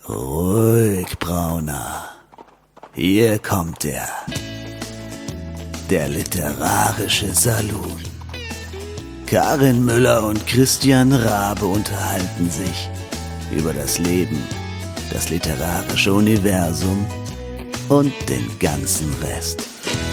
Ruhig, Brauner. Hier kommt er. Der literarische Salon. Karin Müller und Christian Rabe unterhalten sich über das Leben, das literarische Universum und den ganzen Rest.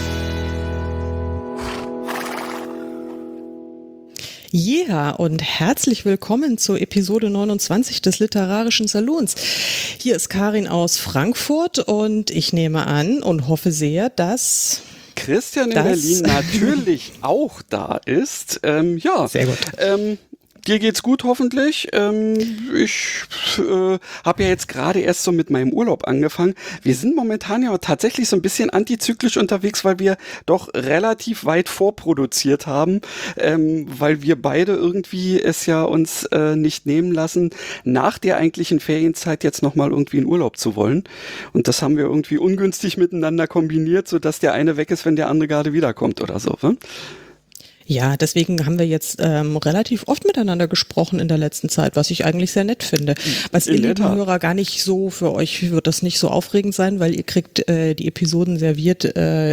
Ja, und herzlich willkommen zur Episode 29 des Literarischen Salons. Hier ist Karin aus Frankfurt und ich nehme an und hoffe sehr, dass Christian in Berlin natürlich auch da ist. Ja, sehr gut. Dir geht's gut hoffentlich. Ich habe ja jetzt gerade erst so mit meinem Urlaub angefangen. Wir sind momentan ja tatsächlich so ein bisschen antizyklisch unterwegs, weil wir doch relativ weit vorproduziert haben, weil wir beide irgendwie es ja uns nicht nehmen lassen, nach der eigentlichen Ferienzeit jetzt nochmal irgendwie in Urlaub zu wollen. Und das haben wir irgendwie ungünstig miteinander kombiniert, sodass der eine weg ist, wenn der andere gerade wiederkommt oder so. Ne? Ja, deswegen haben wir jetzt relativ oft miteinander gesprochen in der letzten Zeit, was ich eigentlich sehr nett finde. Was ihr lieben Hörer gar nicht so, für euch wird das nicht so aufregend sein, weil ihr kriegt die Episoden serviert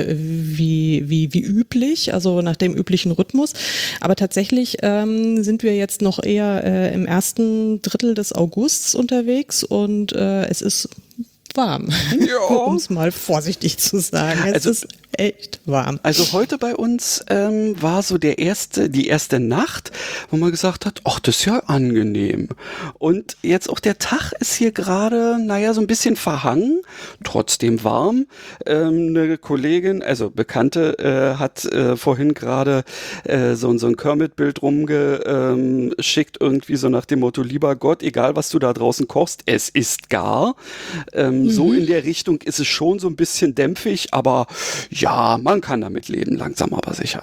wie üblich, also nach dem üblichen Rhythmus. Aber tatsächlich sind wir jetzt noch eher im ersten Drittel des Augusts unterwegs und es ist warm, ja. Um es mal vorsichtig zu sagen. Es ist echt warm. Also heute bei uns war so die erste Nacht, wo man gesagt hat, ach, das ist ja angenehm. Und jetzt auch der Tag ist hier gerade, so ein bisschen verhangen, trotzdem warm. Eine Kollegin, also Bekannte, hat vorhin gerade so ein Kermit-Bild rumgeschickt, irgendwie so nach dem Motto, lieber Gott, egal was du da draußen kochst, es ist gar. So in der Richtung ist es schon so ein bisschen dämpfig, aber ja, man kann damit leben, langsam aber sicher.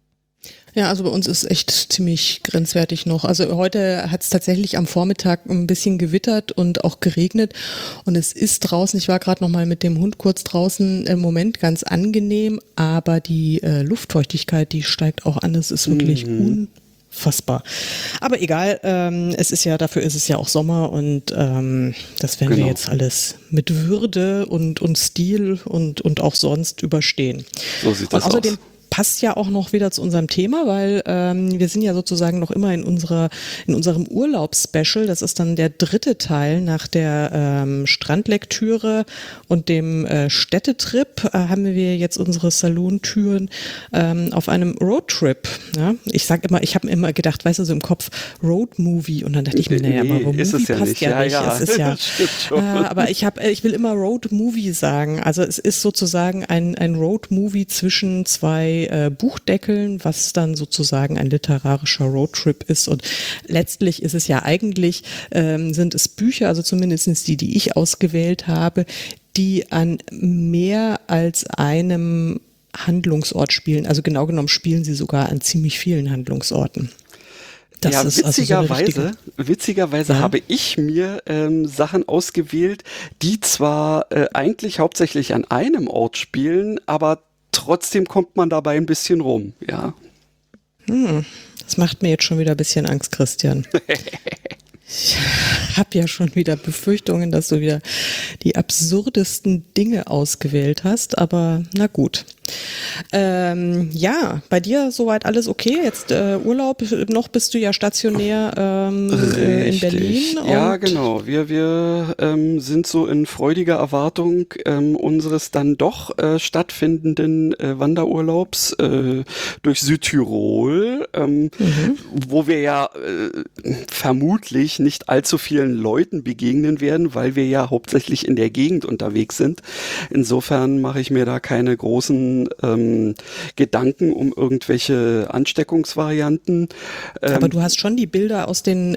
Ja, also bei uns ist echt ziemlich grenzwertig noch. Also heute hat es tatsächlich am Vormittag ein bisschen gewittert und auch geregnet und es ist draußen, ich war gerade noch mal mit dem Hund kurz draußen, im Moment ganz angenehm, aber die Luftfeuchtigkeit, die steigt auch an, es ist wirklich unfassbar. Aber egal, dafür ist es ja auch Sommer und das werden wir jetzt alles mit Würde und Stil und auch sonst überstehen. So sieht das aus. Passt ja auch noch wieder zu unserem Thema, weil wir sind ja sozusagen noch immer in unserem Urlaubsspecial. Das ist dann der dritte Teil nach der Strandlektüre und dem Städtetrip. Haben wir jetzt unsere Salontüren auf einem Roadtrip. Ja? Ich habe mir immer gedacht, weißt du, so im Kopf Roadmovie und dann dachte ich mir, aber Movie ist es ja passt nicht. ja nicht. Ja. Es ist ja, aber ich will immer Roadmovie sagen. Also es ist sozusagen ein Roadmovie zwischen zwei Buchdeckeln, was dann sozusagen ein literarischer Roadtrip ist. Und letztlich ist es ja eigentlich, sind es Bücher, also zumindest die ich ausgewählt habe, die an mehr als einem Handlungsort spielen. Also genau genommen spielen sie sogar an ziemlich vielen Handlungsorten. Das ja, ist witzigerweise habe ich mir Sachen ausgewählt, die zwar eigentlich hauptsächlich an einem Ort spielen, aber trotzdem kommt man dabei ein bisschen rum, ja. Das macht mir jetzt schon wieder ein bisschen Angst, Christian. Ich habe ja schon wieder Befürchtungen, dass du wieder die absurdesten Dinge ausgewählt hast, aber na gut. Ja, bei dir soweit alles okay? Jetzt Urlaub, noch bist du ja stationär in Berlin. Ja, genau. Wir sind so in freudiger Erwartung unseres dann doch stattfindenden Wanderurlaubs durch Südtirol, wo wir ja vermutlich nicht allzu vielen Leuten begegnen werden, weil wir ja hauptsächlich in der Gegend unterwegs sind. Insofern mache ich mir da keine großen Gedanken um irgendwelche Ansteckungsvarianten. Aber du hast schon die Bilder aus den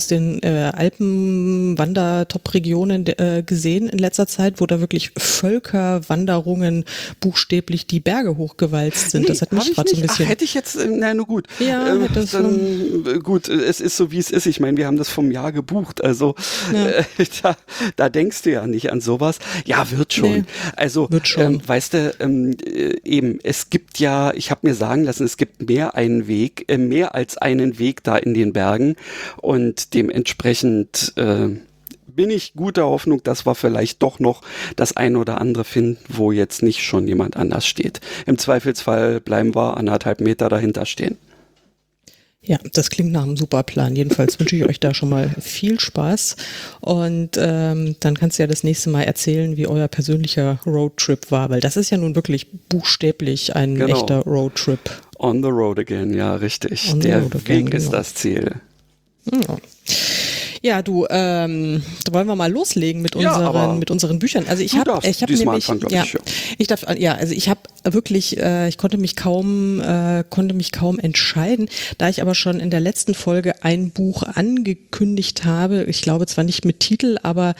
Alpen-Wander-Top-Regionen gesehen in letzter Zeit, wo da wirklich Völkerwanderungen buchstäblich die Berge hochgewalzt sind. Das hat mich gerade so ein bisschen... hätte ich jetzt, nur gut. Ja, gut, es ist so, wie es ist. Ich meine, wir haben das vom Jahr gebucht, also da denkst du ja nicht an sowas. Ja, wird schon. Nee, also, wird schon. Weißt du, eben, es gibt ja, ich habe mir sagen lassen, es gibt mehr als einen Weg da in den Bergen und dementsprechend bin ich guter Hoffnung, dass wir vielleicht doch noch das ein oder andere finden, wo jetzt nicht schon jemand anders steht. Im Zweifelsfall bleiben wir 1,5 Meter dahinter stehen. Ja, das klingt nach einem super Plan. Jedenfalls wünsche ich euch da schon mal viel Spaß und dann kannst du ja das nächste Mal erzählen, wie euer persönlicher Roadtrip war, weil das ist ja nun wirklich buchstäblich ein echter Roadtrip. On the road again, ja, richtig. Der Weg ist das Ziel. Ja. Ja, du, da wollen wir mal loslegen mit unseren Büchern. Also ich habe nämlich, ich habe wirklich, ich konnte mich kaum entscheiden, da ich aber schon in der letzten Folge ein Buch angekündigt habe. Ich glaube zwar nicht mit Titel, aber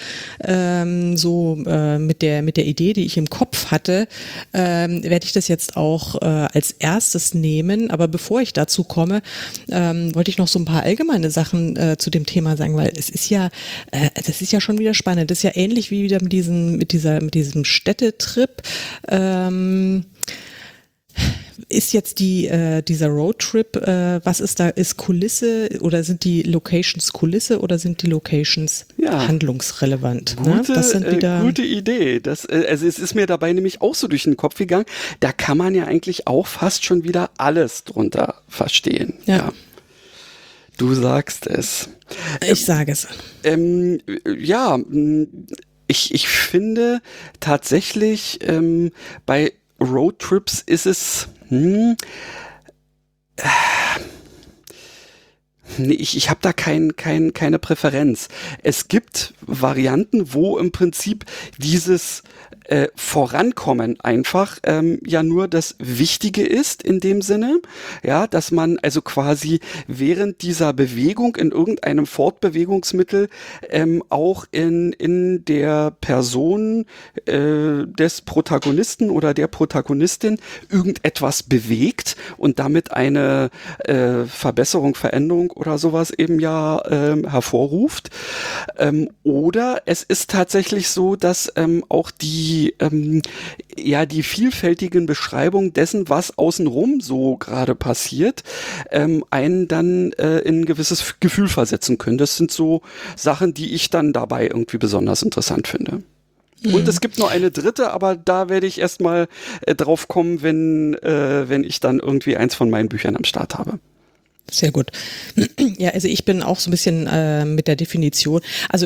mit der Idee, die ich im Kopf hatte, werde ich das jetzt auch als erstes nehmen. Aber bevor ich dazu komme, wollte ich noch so ein paar allgemeine Sachen zu dem Thema sagen, weil das ist ja schon wieder spannend. Das ist ja ähnlich wie wieder mit diesem Städtetrip. Ist jetzt dieser Roadtrip, was ist da, ist Kulisse oder sind die Locations Kulisse oder sind die Locations handlungsrelevant? Gute Idee. Also es ist mir dabei nämlich auch so durch den Kopf gegangen, da kann man ja eigentlich auch fast schon wieder alles drunter verstehen. Ja. Du sagst es. Ich sage es. Ich finde tatsächlich, bei Roadtrips ist es, ich habe da keine Präferenz. Es gibt Varianten, wo im Prinzip dieses Vorankommen einfach ja nur das Wichtige ist in dem Sinne, ja, dass man also quasi während dieser Bewegung in irgendeinem Fortbewegungsmittel auch in der Person des Protagonisten oder der Protagonistin irgendetwas bewegt und damit eine Verbesserung, Veränderung oder sowas eben ja hervorruft. Oder es ist tatsächlich so, dass auch die vielfältigen Beschreibungen dessen, was außenrum so gerade passiert, einen dann in ein gewisses Gefühl versetzen können. Das sind so Sachen, die ich dann dabei irgendwie besonders interessant finde. Und es gibt noch eine dritte, aber da werde ich erstmal drauf kommen, wenn ich dann irgendwie eins von meinen Büchern am Start habe. Sehr gut. Ja, also ich bin auch so ein bisschen mit der Definition. Also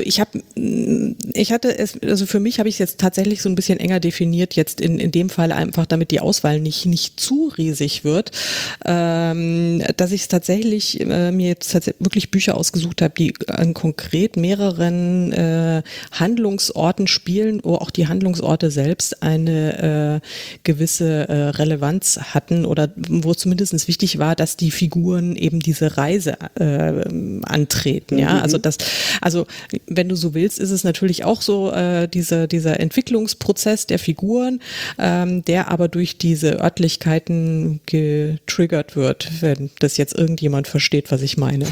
für mich habe ich es jetzt tatsächlich so ein bisschen enger definiert, jetzt in dem Fall einfach, damit die Auswahl nicht zu riesig wird, dass ich es tatsächlich mir jetzt wirklich Bücher ausgesucht habe, die an konkret mehreren Handlungsorten spielen, wo auch die Handlungsorte selbst eine gewisse Relevanz hatten oder wo zumindest wichtig war, dass die Figuren eben diese Reise antreten, ja, also wenn du so willst, ist es natürlich auch so dieser Entwicklungsprozess der Figuren, der aber durch diese Örtlichkeiten getriggert wird, wenn das jetzt irgendjemand versteht, was ich meine.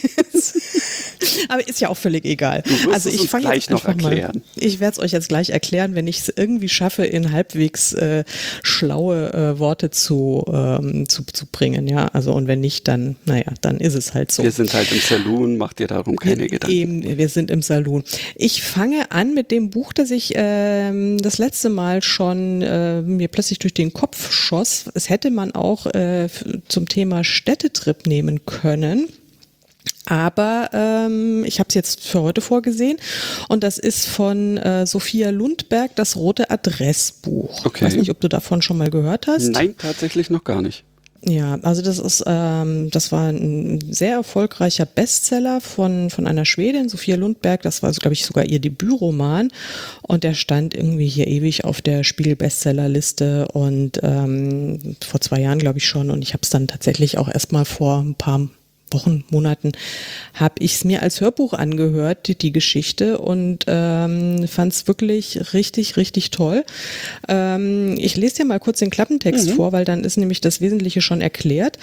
Aber ist ja auch völlig egal. Also ich fange jetzt noch erklären. Ich werde es euch jetzt gleich erklären, wenn ich es irgendwie schaffe, in halbwegs schlaue Worte zu bringen, ja. Also und wenn nicht, dann ist es halt so. Wir sind halt im Saloon, macht dir darum keine Gedanken. Eben, wir sind im Saloon. Ich fange an mit dem Buch, das ich das letzte Mal schon mir plötzlich durch den Kopf schoss. Es hätte man auch zum Thema Städtetrip nehmen können. Aber ich habe es jetzt für heute vorgesehen und das ist von Sophia Lundberg, das rote Adressbuch. Okay. Ich weiß nicht, ob du davon schon mal gehört hast. Nein, tatsächlich noch gar nicht. Ja, also das war ein sehr erfolgreicher Bestseller von einer Schwedin, Sophia Lundberg. Das war, glaube ich, sogar ihr Debütroman und der stand irgendwie hier ewig auf der Spiegel-Bestsellerliste und vor 2 Jahren, glaube ich schon. Und ich habe es dann tatsächlich auch erst mal vor ein paar Wochen, Monaten habe ich es mir als Hörbuch angehört, die Geschichte, und fand es wirklich richtig, richtig toll. Ich lese dir mal kurz den Klappentext vor, weil dann ist nämlich das Wesentliche schon erklärt.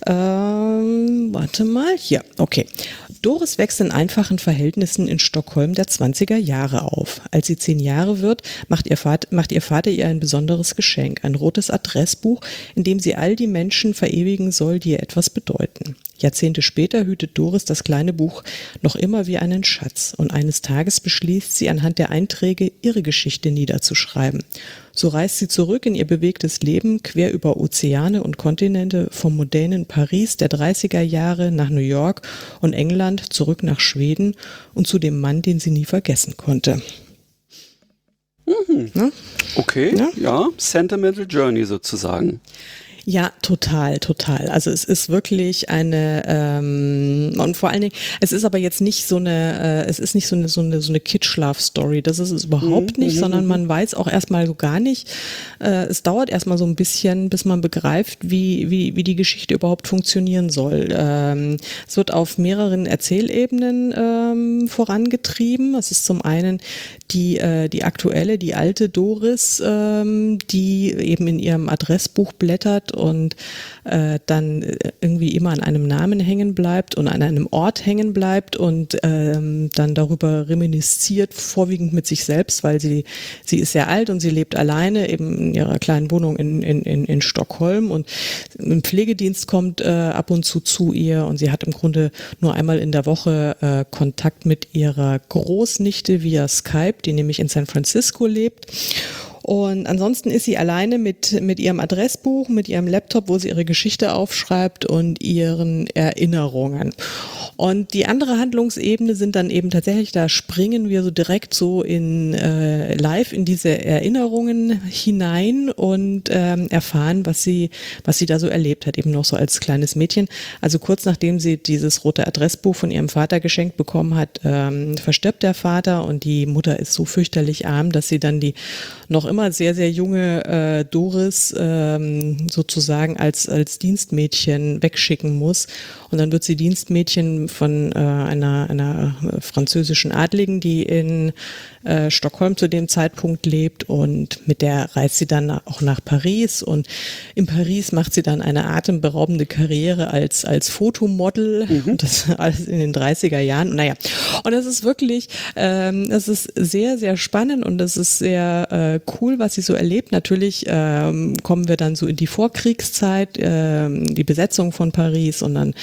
Warte mal, hier, okay. Doris wächst in einfachen Verhältnissen in Stockholm der 20er Jahre auf. Als sie 10 Jahre wird, macht ihr Vater ihr ein besonderes Geschenk, ein rotes Adressbuch, in dem sie all die Menschen verewigen soll, die ihr etwas bedeuten. Jahrzehnte später hütet Doris das kleine Buch noch immer wie einen Schatz und eines Tages beschließt sie, anhand der Einträge ihre Geschichte niederzuschreiben. So reist sie zurück in ihr bewegtes Leben, quer über Ozeane und Kontinente, vom mondänen Paris der 30er Jahre nach New York und England zurück nach Schweden und zu dem Mann, den sie nie vergessen konnte. Mhm. Ja? Okay, ja, Sentimental Journey sozusagen. Ja, total. Also es ist wirklich eine und vor allen Dingen, es ist aber jetzt nicht so eine, es ist nicht so eine Kitsch-Love-Story. Das ist es überhaupt nicht, sondern man weiß auch erstmal so gar nicht. Es dauert erstmal so ein bisschen, bis man begreift, wie die Geschichte überhaupt funktionieren soll. Es wird auf mehreren Erzählebenen vorangetrieben. Es ist zum einen die aktuelle, die alte Doris, die eben in ihrem Adressbuch blättert und dann irgendwie immer an einem Namen hängen bleibt und an einem Ort hängen bleibt und dann darüber reminisziert, vorwiegend mit sich selbst, weil sie ist sehr alt und sie lebt alleine eben in ihrer kleinen Wohnung in Stockholm und ein Pflegedienst kommt ab und zu ihr und sie hat im Grunde nur einmal in der Woche Kontakt mit ihrer Großnichte via Skype, die nämlich in San Francisco lebt. Und ansonsten ist sie alleine mit ihrem Adressbuch, mit ihrem Laptop, wo sie ihre Geschichte aufschreibt und ihren Erinnerungen. Und die andere Handlungsebene sind dann eben tatsächlich, da springen wir so direkt so in live in diese Erinnerungen hinein und erfahren, was sie da so erlebt hat, eben noch so als kleines Mädchen. Also kurz nachdem sie dieses rote Adressbuch von ihrem Vater geschenkt bekommen hat, verstirbt der Vater und die Mutter ist so fürchterlich arm, dass sie dann die noch immer sehr, sehr junge Doris sozusagen als Dienstmädchen wegschicken muss. Und dann wird sie Dienstmädchen von einer französischen Adligen, die in Stockholm zu dem Zeitpunkt lebt, und mit der reist sie dann auch nach Paris, und in Paris macht sie dann eine atemberaubende Karriere als Fotomodel, und das alles in den 30er Jahren. Naja, und das ist wirklich, das ist sehr, sehr spannend und das ist sehr cool, was sie so erlebt. Natürlich kommen wir dann so in die Vorkriegszeit, die Besetzung von Paris, und dann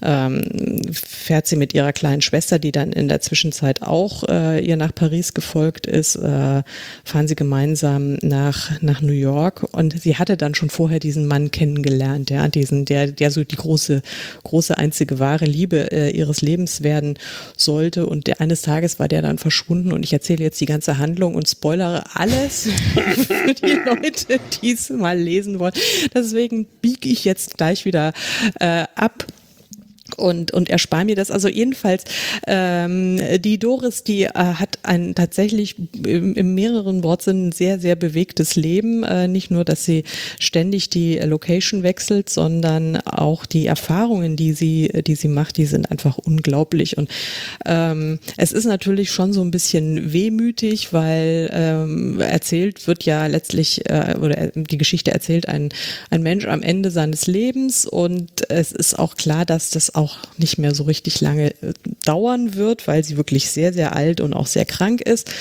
fährt sie mit ihrer kleinen Schwester, die dann in der Zwischenzeit auch ihr nach Paris gefolgt ist, fahren sie gemeinsam nach New York, und sie hatte dann schon vorher diesen Mann kennengelernt, ja, der so die große einzige wahre Liebe ihres Lebens werden sollte, und eines Tages war der dann verschwunden, und ich erzähle jetzt die ganze Handlung und spoilere alles für die Leute, die es mal lesen wollen. Deswegen biege ich jetzt gleich wieder ab und erspare mir das. Also jedenfalls, die Doris, die hat ein tatsächlich in mehreren Wortsinnen sehr, sehr bewegtes Leben. Nicht nur, dass sie ständig die Location wechselt, sondern auch die Erfahrungen, die sie macht, die sind einfach unglaublich. Und es ist natürlich schon so ein bisschen wehmütig, weil erzählt wird ja letztlich, oder die Geschichte erzählt ein Mensch am Ende seines Lebens, und es ist auch klar, dass das auch nicht mehr so richtig lange dauern wird, weil sie wirklich sehr, sehr alt und auch sehr krank ist.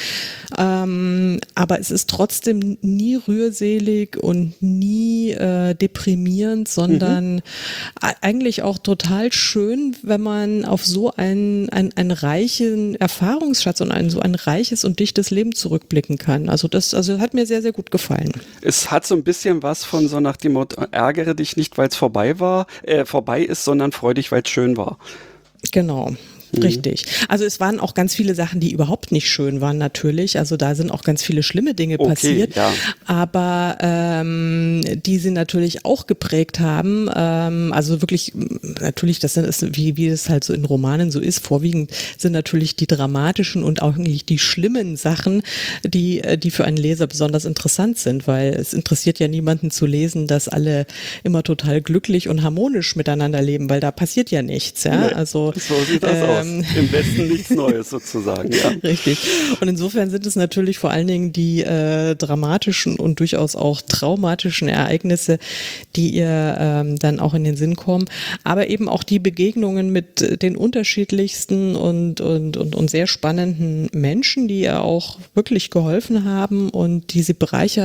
Aber es ist trotzdem nie rührselig und nie deprimierend, sondern eigentlich auch total schön, wenn man auf so einen reichen Erfahrungsschatz und so ein reiches und dichtes Leben zurückblicken kann. Also das hat mir sehr, sehr gut gefallen. Es hat so ein bisschen was von so nach dem Motto, ärgere dich nicht, weil es vorbei ist, sondern freu dich, weil es schön war. Genau. Richtig. Also es waren auch ganz viele Sachen, die überhaupt nicht schön waren natürlich. Also da sind auch ganz viele schlimme Dinge passiert, ja. Aber die sie natürlich auch geprägt haben. Also wirklich, natürlich, das ist, wie es halt so in Romanen so ist, vorwiegend sind natürlich die dramatischen und auch eigentlich die schlimmen Sachen, die für einen Leser besonders interessant sind, weil es interessiert ja niemanden zu lesen, dass alle immer total glücklich und harmonisch miteinander leben, weil da passiert ja nichts. Ja? Nee, also so sieht das aus. Im Westen nichts Neues sozusagen, ja. Richtig. Und insofern sind es natürlich vor allen Dingen die dramatischen und durchaus auch traumatischen Ereignisse, die ihr dann auch in den Sinn kommen, aber eben auch die Begegnungen mit den unterschiedlichsten und sehr spannenden Menschen, die ihr auch wirklich geholfen haben und die sie bereichert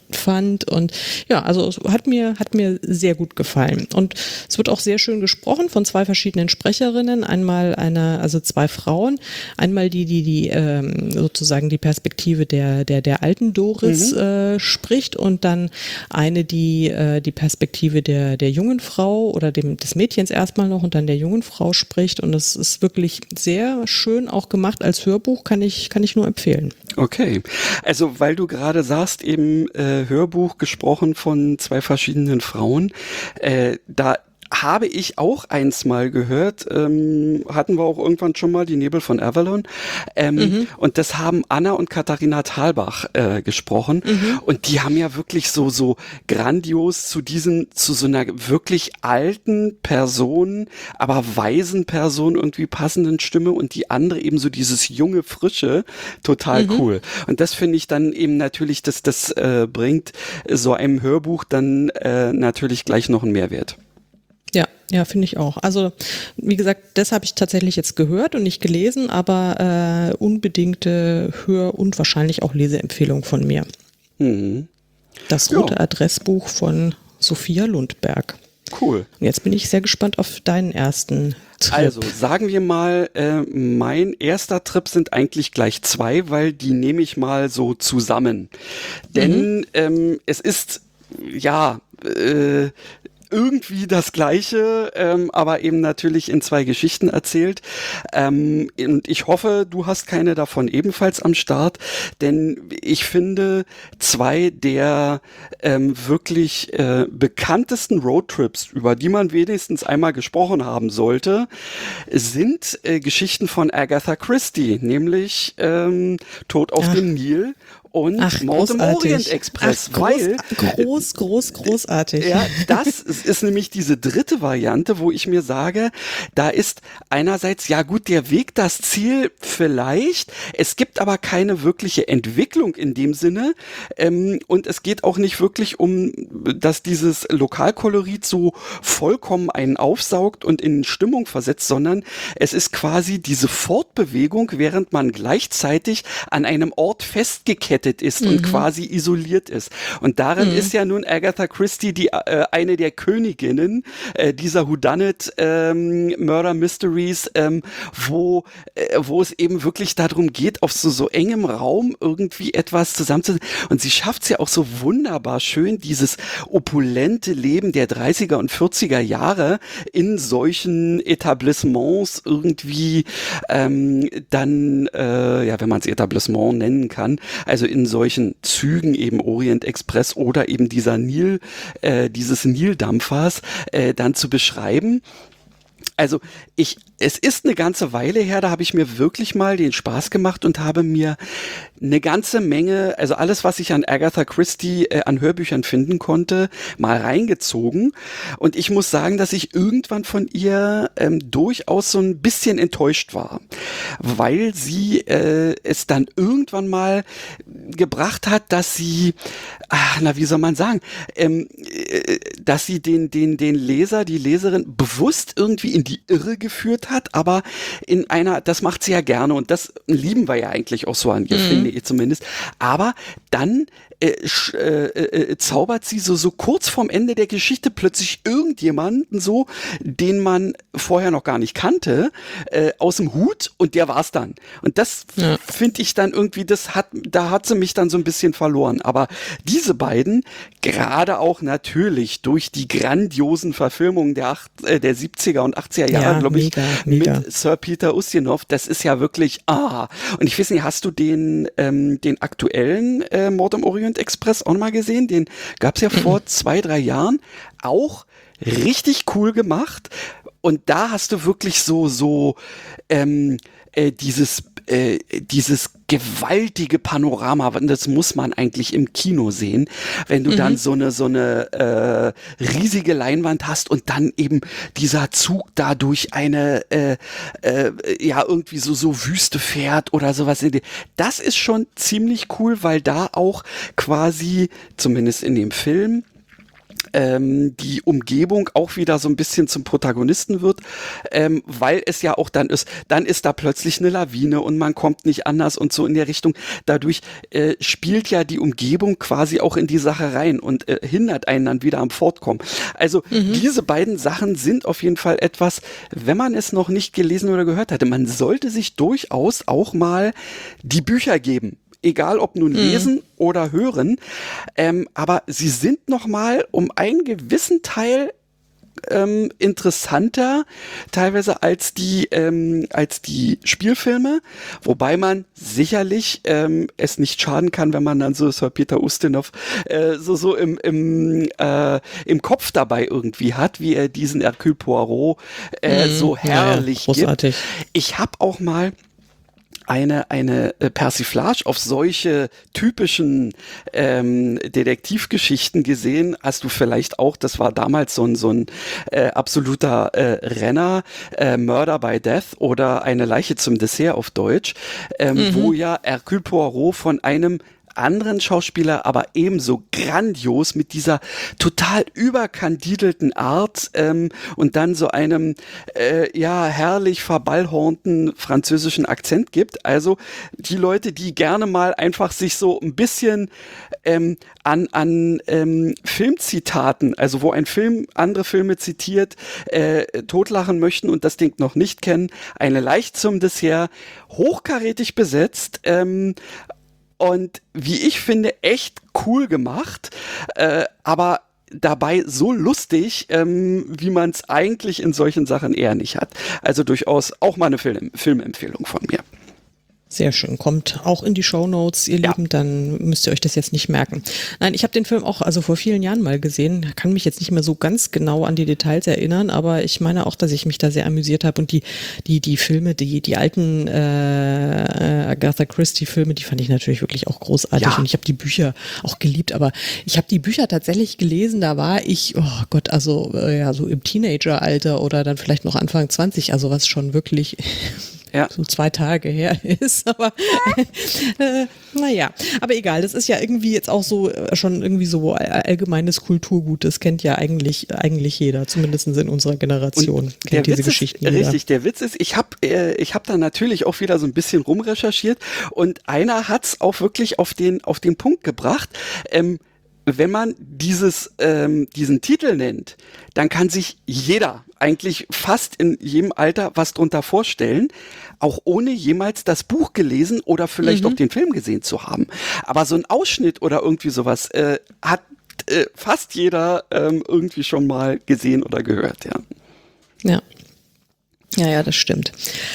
fand. Und ja, also es hat mir sehr gut gefallen. Und es wird auch sehr schön gesprochen von zwei verschiedenen Sprecherinnen. Einmal also zwei Frauen. Einmal die sozusagen die Perspektive der alten Doris spricht, und dann eine, die Perspektive der jungen Frau oder des Mädchens erstmal noch und dann der jungen Frau spricht. Und das ist wirklich sehr schön auch gemacht als Hörbuch, kann ich nur empfehlen. Okay, also weil du gerade sagst, eben Hörbuch gesprochen von zwei verschiedenen Frauen, da habe ich auch eins mal gehört, hatten wir auch irgendwann schon mal, die Nebel von Avalon, und das haben Anna und Katharina Thalbach gesprochen, und die haben ja wirklich so grandios zu so einer wirklich alten Person, aber weisen Person irgendwie passenden Stimme, und die andere eben so dieses junge, frische, total cool. Und das finde ich dann eben natürlich, das bringt so einem Hörbuch dann natürlich gleich noch einen Mehrwert. Ja, finde ich auch. Also wie gesagt, das habe ich tatsächlich jetzt gehört und nicht gelesen, aber unbedingte Hör- und wahrscheinlich auch Leseempfehlung von mir. Das rote Adressbuch von Sophia Lundberg. Cool. Und jetzt bin ich sehr gespannt auf deinen ersten Trip. Also sagen wir mal, mein erster Trip sind eigentlich gleich zwei, weil die nehme ich mal so zusammen. Denn es ist irgendwie das Gleiche, aber eben natürlich in zwei Geschichten erzählt. Und ich hoffe, du hast keine davon ebenfalls am Start, denn ich finde, zwei der wirklich bekanntesten Roadtrips, über die man wenigstens einmal gesprochen haben sollte, sind Geschichten von Agatha Christie, nämlich Tod auf dem Nil und Mord im Orient Express. Großartig. Ja, das ist nämlich diese dritte Variante, wo ich mir sage, da ist einerseits, ja gut, der Weg das Ziel vielleicht, es gibt aber keine wirkliche Entwicklung in dem Sinne, und es geht auch nicht wirklich um, dass dieses Lokalkolorit so vollkommen einen aufsaugt und in Stimmung versetzt, sondern es ist quasi diese Fortbewegung, während man gleichzeitig an einem Ort festgekettet ist und quasi isoliert ist. Und darin ist ja nun Agatha Christie eine der Königinnen dieser Whodunit Murder Mysteries, wo es eben wirklich darum geht, auf so engem Raum irgendwie etwas zusammenzusetzen. Und sie schafft es ja auch so wunderbar schön, dieses opulente Leben der 30er und 40er Jahre in solchen Etablissements irgendwie wenn man es Etablissement nennen kann, also in solchen Zügen eben Orient Express oder eben dieses Nildampfers dann zu beschreiben. Also es ist eine ganze Weile her, da habe ich mir wirklich mal den Spaß gemacht und habe mir eine ganze Menge, also alles, was ich an Agatha Christie an Hörbüchern finden konnte, mal reingezogen. Und ich muss sagen, dass ich irgendwann von ihr durchaus so ein bisschen enttäuscht war, weil sie es dann irgendwann mal gebracht hat, dass sie, wie soll man sagen, dass sie den Leser, die Leserin bewusst irgendwie in die Irre geführt hat, aber das macht sie ja gerne und das lieben wir ja eigentlich auch so an ihr, finde ich zumindest. Aber dann zaubert sie so kurz vorm Ende der Geschichte plötzlich irgendjemanden so, den man vorher noch gar nicht kannte, aus dem Hut, und der war's dann. Und das finde ich dann irgendwie, da hat sie mich dann so ein bisschen verloren. Aber diese beiden, gerade auch natürlich durch die grandiosen Verfilmungen der 70er und 80er Jahre, glaube ich, mega. Mit Sir Peter Ustinov, das ist ja wirklich, Und ich weiß nicht, hast du den aktuellen Mord im Orient Express auch mal gesehen? Den gab's ja vor 2-3 Jahren. Auch richtig cool gemacht. Und da hast du wirklich dieses gewaltige Panorama, das muss man eigentlich im Kino sehen, wenn du dann so eine riesige Leinwand hast und dann eben dieser Zug da durch eine irgendwie so Wüste fährt oder sowas. Das ist schon ziemlich cool, weil da auch quasi, zumindest in dem Film, die Umgebung auch wieder so ein bisschen zum Protagonisten wird, weil es ja auch dann ist da plötzlich eine Lawine und man kommt nicht anders und so in der Richtung. Dadurch spielt ja die Umgebung quasi auch in die Sache rein und hindert einen dann wieder am Fortkommen. Also diese beiden Sachen sind auf jeden Fall etwas, wenn man es noch nicht gelesen oder gehört hatte, man sollte sich durchaus auch mal die Bücher geben. Egal ob nun lesen oder hören, aber sie sind nochmal um einen gewissen Teil interessanter, teilweise als die Spielfilme, wobei man sicherlich es nicht schaden kann, wenn man dann so Sir Peter Ustinov so im Kopf dabei irgendwie hat, wie er diesen Hercule Poirot so herrlich großartig gibt. Ich habe auch mal eine Persiflage auf solche typischen Detektivgeschichten gesehen, hast du vielleicht auch, das war damals so ein absoluter Renner, Murder by Death oder Eine Leiche zum Dessert auf Deutsch, wo ja Hercule Poirot von einem anderen Schauspieler, aber ebenso grandios mit dieser total überkandidelten Art und dann so einem herrlich verballhornten französischen Akzent gibt. Also die Leute, die gerne mal einfach sich so ein bisschen an Filmzitaten, also wo ein Film andere Filme zitiert, totlachen möchten und das Ding noch nicht kennen, Eine Leiche zum Dessert, hochkarätig besetzt, und wie ich finde, echt cool gemacht, aber dabei so lustig, wie man es eigentlich in solchen Sachen eher nicht hat. Also durchaus auch mal eine Filmempfehlung von mir. Sehr schön. Kommt auch in die Shownotes, ihr Lieben, dann müsst ihr euch das jetzt nicht merken. Nein, ich habe den Film auch vor vielen Jahren mal gesehen, kann mich jetzt nicht mehr so ganz genau an die Details erinnern, aber ich meine auch, dass ich mich da sehr amüsiert habe und die Filme, die alten Agatha Christie Filme, die fand ich natürlich wirklich auch großartig und ich habe die Bücher auch geliebt, aber ich habe die Bücher tatsächlich gelesen, da war ich, oh Gott, also so im Teenageralter oder dann vielleicht noch Anfang 20, also was schon wirklich so 2 Tage her ist, aber naja, aber egal, das ist ja irgendwie jetzt auch so schon irgendwie so allgemeines Kulturgut, das kennt ja eigentlich jeder, zumindest in unserer Generation und kennt diese Geschichten jeder. Richtig, der Witz ist, ich hab da natürlich auch wieder so ein bisschen rumrecherchiert und einer hat's auch wirklich auf den Punkt gebracht, wenn man diesen Titel nennt, dann kann sich jeder eigentlich fast in jedem Alter was drunter vorstellen, auch ohne jemals das Buch gelesen oder vielleicht auch den Film gesehen zu haben. Aber so ein Ausschnitt oder irgendwie sowas hat fast jeder irgendwie schon mal gesehen oder gehört, ja. Ja, das stimmt.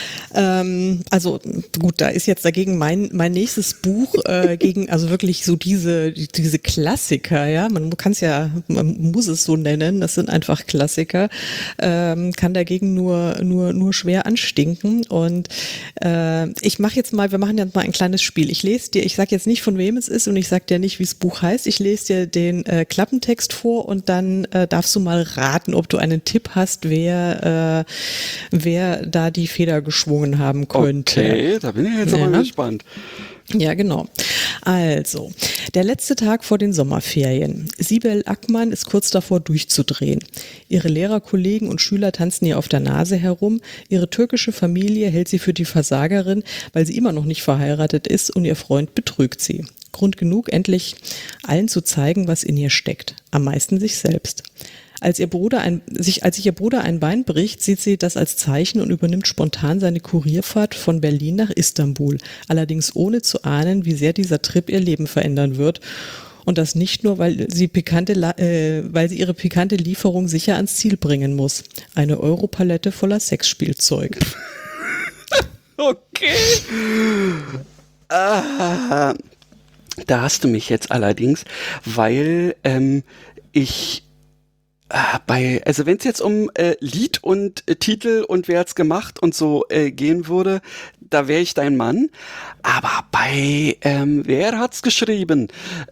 Also gut, da ist jetzt dagegen mein nächstes Buch gegen also wirklich so diese Klassiker, ja, man muss es so nennen, das sind einfach Klassiker, kann dagegen nur schwer anstinken und wir machen jetzt mal ein kleines Spiel. Ich lese dir, ich sag jetzt nicht, von wem es ist und ich sag dir nicht, wie das Buch heißt. Ich lese dir den Klappentext vor und dann darfst du mal raten, ob du einen Tipp hast, wer da die Feder geschwungen haben könnte. Okay, da bin ich jetzt aber gespannt. Ja, genau. Also, der letzte Tag vor den Sommerferien. Sibel Ackmann ist kurz davor durchzudrehen. Ihre Lehrer, Kollegen und Schüler tanzen ihr auf der Nase herum. Ihre türkische Familie hält sie für die Versagerin, weil sie immer noch nicht verheiratet ist und ihr Freund betrügt sie. Grund genug, endlich allen zu zeigen, was in ihr steckt. Am meisten sich selbst. Als sich ihr Bruder ein Bein bricht, sieht sie das als Zeichen und übernimmt spontan seine Kurierfahrt von Berlin nach Istanbul. Allerdings ohne zu ahnen, wie sehr dieser Trip ihr Leben verändern wird. Und das nicht nur, weil sie ihre pikante Lieferung sicher ans Ziel bringen muss. Eine Europalette voller Sexspielzeug. Okay. Da hast du mich jetzt allerdings, weil also wenn es jetzt um Lied und Titel und wer hat's gemacht und so gehen würde, da wäre ich dein Mann. Aber bei wer hat's geschrieben?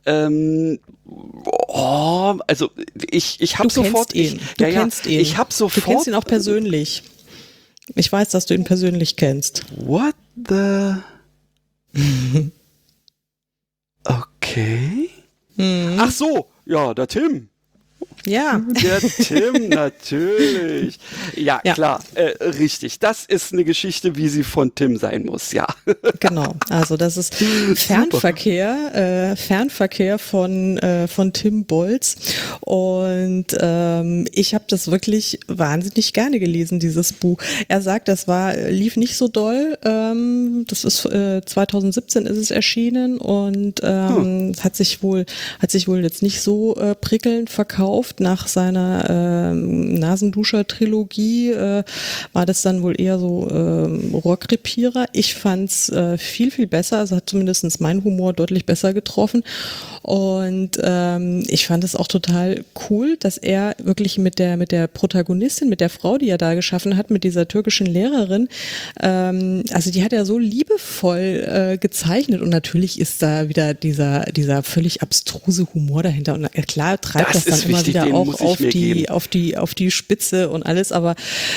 Also ich habe sofort ihn. Du kennst ihn. Ich habe sofort. Du kennst ihn auch persönlich. Ich weiß, dass du ihn persönlich kennst. What the? Okay. Ach so, ja, der Tim. Ja. Der Tim, natürlich. Ja, Ja. klar, richtig. Das ist eine Geschichte, wie sie von Tim sein muss, ja. Genau, also das ist Fernverkehr von Tim Bolz und ich habe das wirklich wahnsinnig gerne gelesen, dieses Buch. Er sagt, lief nicht so doll, das ist 2017 ist es erschienen und hat sich wohl jetzt nicht so prickelnd verkauft. Nach seiner Nasenduscher-Trilogie war das dann wohl eher so Rohrkrepierer. Ich fand's viel, viel besser. Also hat zumindest meinen Humor deutlich besser getroffen. Und ich fand es auch total cool, dass er wirklich mit der Protagonistin, mit der Frau, die er da geschaffen hat, mit dieser türkischen Lehrerin, also die hat er so liebevoll gezeichnet und natürlich ist da wieder dieser völlig abstruse Humor dahinter und klar treibt das dann immer wieder auch auf die Spitze und alles, aber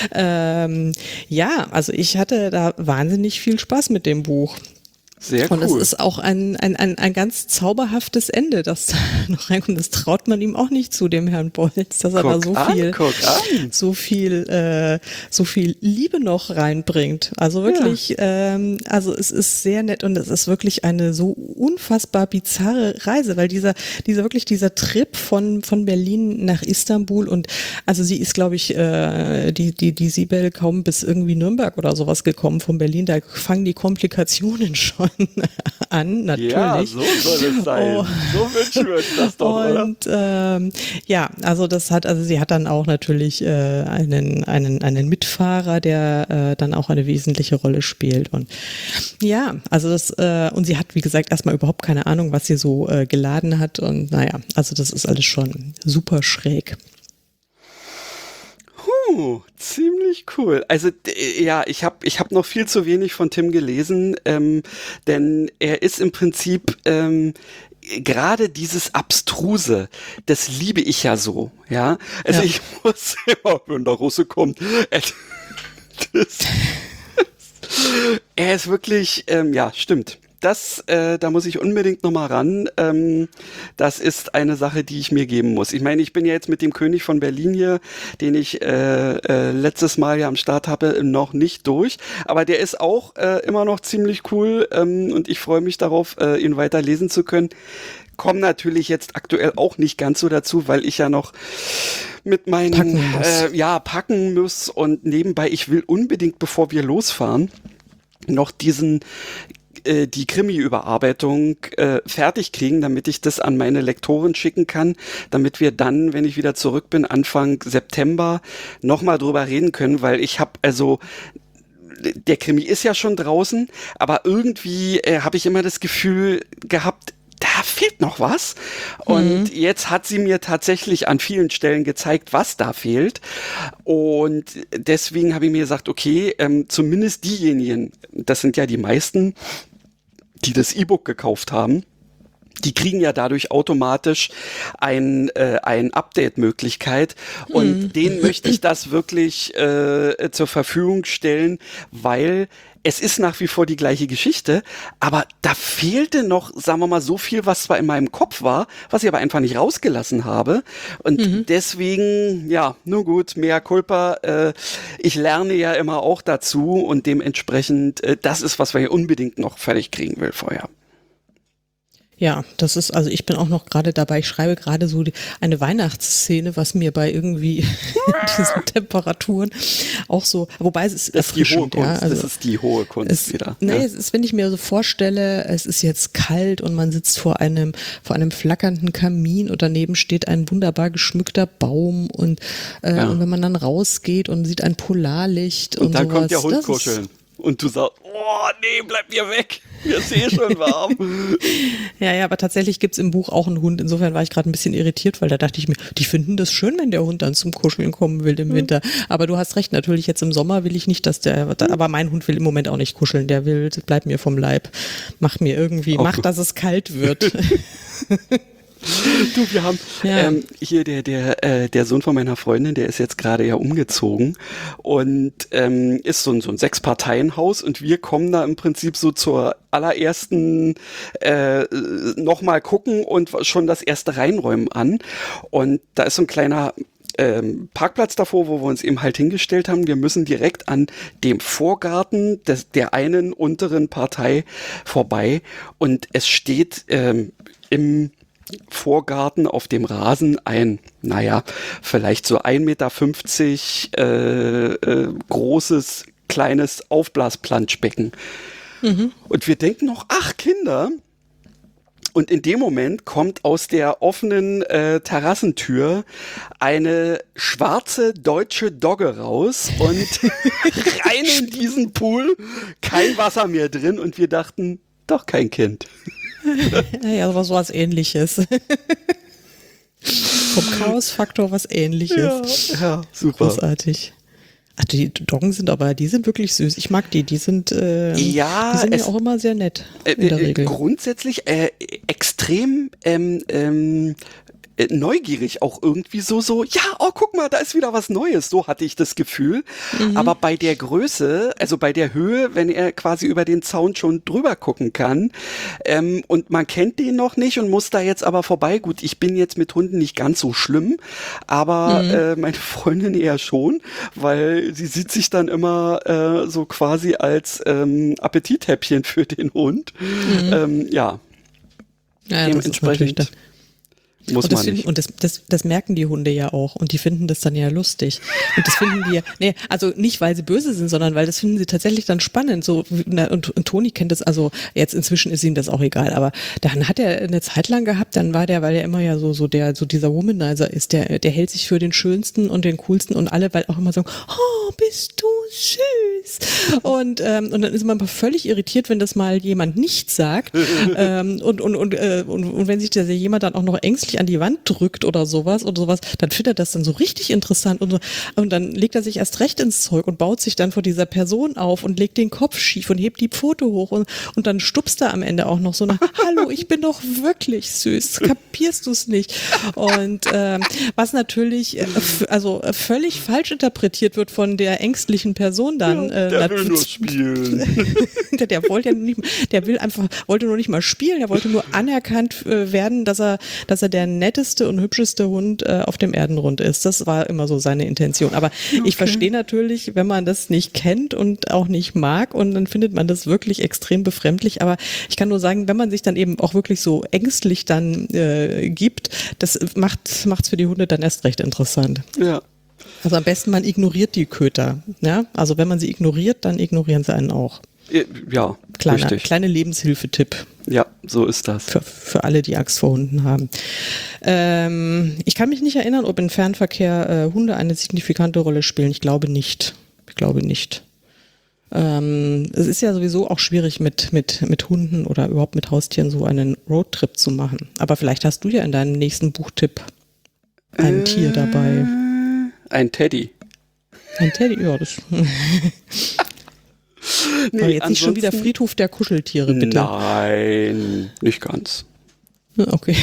ja, also ich hatte da wahnsinnig viel Spaß mit dem Buch. Sehr cool. Und es ist auch ein ganz zauberhaftes Ende, das da noch reinkommt. Das traut man ihm auch nicht zu, dem Herrn Bolz, dass er da so viel Liebe noch reinbringt. Also wirklich, also es ist sehr nett und es ist wirklich eine so unfassbar bizarre Reise, weil dieser Trip von Berlin nach Istanbul und also sie ist, glaube ich, die Sibel kaum bis irgendwie Nürnberg oder sowas gekommen von Berlin. Da fangen die Komplikationen schon an, natürlich. Ja, so soll es sein. So wünschen wir uns das doch, und, ja, also sie hat dann auch natürlich einen Mitfahrer, der dann auch eine wesentliche Rolle spielt. Und ja, also und sie hat, wie gesagt, erstmal überhaupt keine Ahnung, was sie so geladen hat. Und naja, also das ist alles schon super schräg. Ziemlich cool. Also ja, ich hab noch viel zu wenig von Tim gelesen, denn er ist im Prinzip gerade dieses Abstruse, das liebe ich ja so, ja. Also ich muss immer, wenn der Russe kommt, er ist wirklich, ja, stimmt. Da muss ich unbedingt nochmal ran. Das ist eine Sache, die ich mir geben muss. Ich meine, ich bin ja jetzt mit dem König von Berlin hier, den ich letztes Mal ja am Start habe, noch nicht durch. Aber der ist auch immer noch ziemlich cool und ich freue mich darauf, ihn weiter lesen zu können. Komme natürlich jetzt aktuell auch nicht ganz so dazu, weil ich ja noch mit meinen packen muss und nebenbei, ich will unbedingt, bevor wir losfahren, noch die Krimi-Überarbeitung fertig kriegen, damit ich das an meine Lektorin schicken kann, damit wir dann, wenn ich wieder zurück bin, Anfang September nochmal drüber reden können, weil ich habe der Krimi ist ja schon draußen, aber irgendwie habe ich immer das Gefühl gehabt, da fehlt noch was. Und jetzt hat sie mir tatsächlich an vielen Stellen gezeigt, was da fehlt. Und deswegen habe ich mir gesagt, okay, zumindest diejenigen, das sind ja die meisten, die das E-Book gekauft haben, die kriegen ja dadurch automatisch ein Update-Möglichkeit und denen möchte ich das wirklich zur Verfügung stellen, weil es ist nach wie vor die gleiche Geschichte, aber da fehlte noch, sagen wir mal, so viel, was zwar in meinem Kopf war, was ich aber einfach nicht rausgelassen habe. Und deswegen, ja, nur gut, mea culpa. Ich lerne ja immer auch dazu und dementsprechend, das ist, was wir hier unbedingt noch fertig kriegen will vorher. Ja, das ist, also ich bin auch noch gerade dabei, ich schreibe gerade so eine Weihnachtsszene, was mir bei irgendwie diesen Temperaturen auch so, wobei es ist erfrischend. Das ist die hohe Kunst wieder. Nee, es ist, wenn ich mir so vorstelle, es ist jetzt kalt und man sitzt vor einem flackernden Kamin und daneben steht ein wunderbar geschmückter Baum und wenn man dann rausgeht und sieht ein Polarlicht und dann sowas. Kommt der Hund kuscheln. Und du sagst, oh nee, bleib mir weg, mir ist eh schon warm. Ja, aber tatsächlich gibt's im Buch auch einen Hund. Insofern war ich gerade ein bisschen irritiert, weil da dachte ich mir, die finden das schön, wenn der Hund dann zum Kuscheln kommen will im Winter. Aber du hast recht, natürlich jetzt im Sommer will ich nicht, aber mein Hund will im Moment auch nicht kuscheln. Der will, bleib mir vom Leib. Mach, dass es kalt wird. Du, wir haben hier der Sohn von meiner Freundin, der ist jetzt gerade ja umgezogen und ist so ein 6-Parteien-Haus und wir kommen da im Prinzip so zur allerersten nochmal gucken und schon das erste Reinräumen an. Und da ist so ein kleiner Parkplatz davor, wo wir uns eben halt hingestellt haben. Wir müssen direkt an dem Vorgarten der einen unteren Partei vorbei und es steht im Vorgarten auf dem Rasen ein, vielleicht so 1,50 Meter großes, kleines Aufblasplanschbecken. Mhm. Und wir denken noch, ach Kinder. Und in dem Moment kommt aus der offenen Terrassentür eine schwarze deutsche Dogge raus und rein in diesen Pool, kein Wasser mehr drin und wir dachten, doch kein Kind. Ja, aber so was Ähnliches. Vom Chaos-Faktor was Ähnliches. Ja, super. Großartig. Ach, die Doggen sind wirklich süß. Ich mag die. Die sind ja auch immer sehr nett in der Regel. Grundsätzlich extrem neugierig auch irgendwie so, ja, oh, guck mal, da ist wieder was Neues. So hatte ich das Gefühl. Mhm. Aber bei der Größe, also bei der Höhe, wenn er quasi über den Zaun schon drüber gucken kann und man kennt den noch nicht und muss da jetzt aber vorbei. Gut, ich bin jetzt mit Hunden nicht ganz so schlimm, aber meine Freundin eher schon, weil sie sieht sich dann immer so quasi als Appetithäppchen für den Hund. Mhm. Ja, dementsprechend. Muss man nicht. Und das merken die Hunde ja auch und die finden das dann ja lustig. Und das finden die, also nicht, weil sie böse sind, sondern weil das finden sie tatsächlich dann spannend. So, und Toni kennt das, also jetzt inzwischen ist ihm das auch egal, aber dann hat er eine Zeit lang gehabt, dann war der, weil er immer ja so dieser Womanizer ist, der hält sich für den schönsten und den coolsten und alle, weil auch immer sagen, oh, bist du süß. Und dann ist man völlig irritiert, wenn das mal jemand nicht sagt. Und wenn sich der jemand dann auch noch ängstlich an die Wand drückt oder sowas, dann findet er das dann so richtig interessant und dann legt er sich erst recht ins Zeug und baut sich dann vor dieser Person auf und legt den Kopf schief und hebt die Pfote hoch und dann stupst er am Ende auch noch so nach, hallo, ich bin doch wirklich süß, kapierst du es nicht? Und was natürlich völlig falsch interpretiert wird von der ängstlichen Person dann. Der will nur spielen. Der wollte nur nicht mal spielen, der wollte nur anerkannt werden, dass er der netteste und hübscheste Hund auf dem Erdenrund ist. Das war immer so seine Intention. Aber ich verstehe natürlich, wenn man das nicht kennt und auch nicht mag und dann findet man das wirklich extrem befremdlich. Aber ich kann nur sagen, wenn man sich dann eben auch wirklich so ängstlich dann gibt, das macht's für die Hunde dann erst recht interessant. Ja. Also am besten man ignoriert die Köter. Ja? Also wenn man sie ignoriert, dann ignorieren sie einen auch. Ja, richtig. Kleine Lebenshilfetipp. Ja, so ist das. Für alle, die Angst vor Hunden haben. Ich kann mich nicht erinnern, ob im Fernverkehr Hunde eine signifikante Rolle spielen. Ich glaube nicht. Es ist ja sowieso auch schwierig mit Hunden oder überhaupt mit Haustieren so einen Roadtrip zu machen. Aber vielleicht hast du ja in deinem nächsten Buchtipp ein Tier dabei. Ein Teddy. Ein Teddy, ja, das... Aber jetzt nicht schon wieder Friedhof der Kuscheltiere, bitte. Nein, nicht ganz. Okay.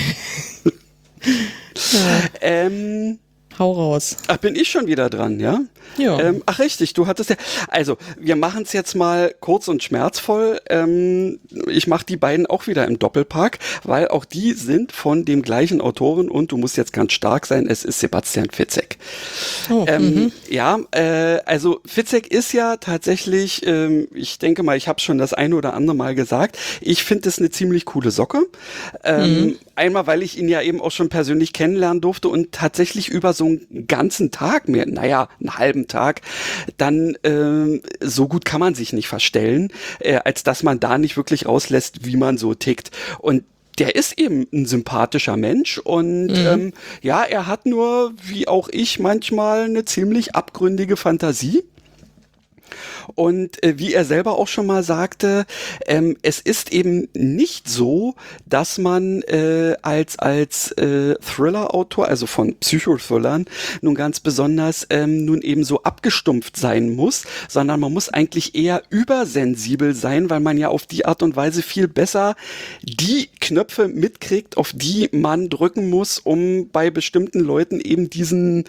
Hau raus. Ach, bin ich schon wieder dran, ja? Ja. Ach richtig, du hattest ja, also wir machen es jetzt mal kurz und schmerzvoll. Ich mache die beiden auch wieder im Doppelpack, weil auch die sind von dem gleichen Autoren und du musst jetzt ganz stark sein, es ist Sebastian Fitzek. Oh, ja, also Fitzek ist ja tatsächlich, ich denke mal, ich habe schon das eine oder andere Mal gesagt, ich finde es eine ziemlich coole Socke. Einmal, weil ich ihn ja eben auch schon persönlich kennenlernen durfte und tatsächlich über so einen ganzen Tag, einen halben Tag, dann so gut kann man sich nicht verstellen, als dass man da nicht wirklich rauslässt, wie man so tickt. Und der ist eben ein sympathischer Mensch und er hat nur, wie auch ich, manchmal eine ziemlich abgründige Fantasie. Und wie er selber auch schon mal sagte, es ist eben nicht so, dass man als Thriller-Autor, also von Psychothrillern, nun ganz besonders nun eben so abgestumpft sein muss, sondern man muss eigentlich eher übersensibel sein, weil man ja auf die Art und Weise viel besser die Knöpfe mitkriegt, auf die man drücken muss, um bei bestimmten Leuten eben diesen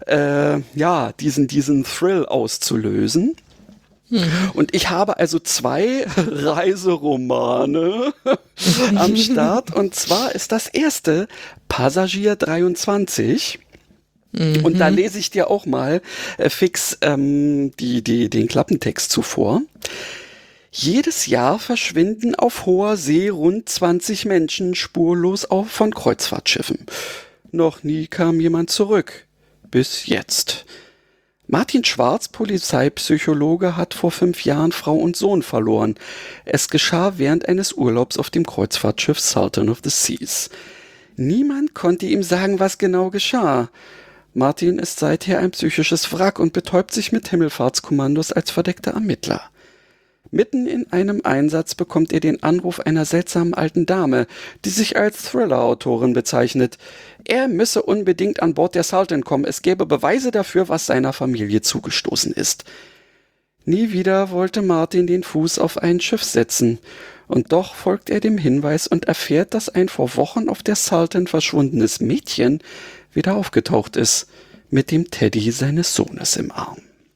Thrill auszulösen. Und ich habe also 2 Reiseromane am Start. Und zwar ist das erste Passagier 23. Und da lese ich dir auch mal fix den Klappentext zuvor. Jedes Jahr verschwinden auf hoher See rund 20 Menschen spurlos von Kreuzfahrtschiffen. Noch nie kam jemand zurück. Bis jetzt. Martin Schwarz, Polizeipsychologe, hat vor 5 Jahren Frau und Sohn verloren. Es geschah während eines Urlaubs auf dem Kreuzfahrtschiff Sultan of the Seas. Niemand konnte ihm sagen, was genau geschah. Martin ist seither ein psychisches Wrack und betäubt sich mit Himmelfahrtskommandos als verdeckter Ermittler. Mitten in einem Einsatz bekommt er den Anruf einer seltsamen alten Dame, die sich als Thriller-Autorin bezeichnet. Er müsse unbedingt an Bord der Sultan kommen, es gäbe Beweise dafür, was seiner Familie zugestoßen ist. Nie wieder wollte Martin den Fuß auf ein Schiff setzen. Und doch folgt er dem Hinweis und erfährt, dass ein vor Wochen auf der Sultan verschwundenes Mädchen wieder aufgetaucht ist, mit dem Teddy seines Sohnes im Arm.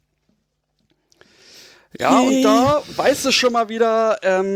Ja, und da weißt du schon mal wieder,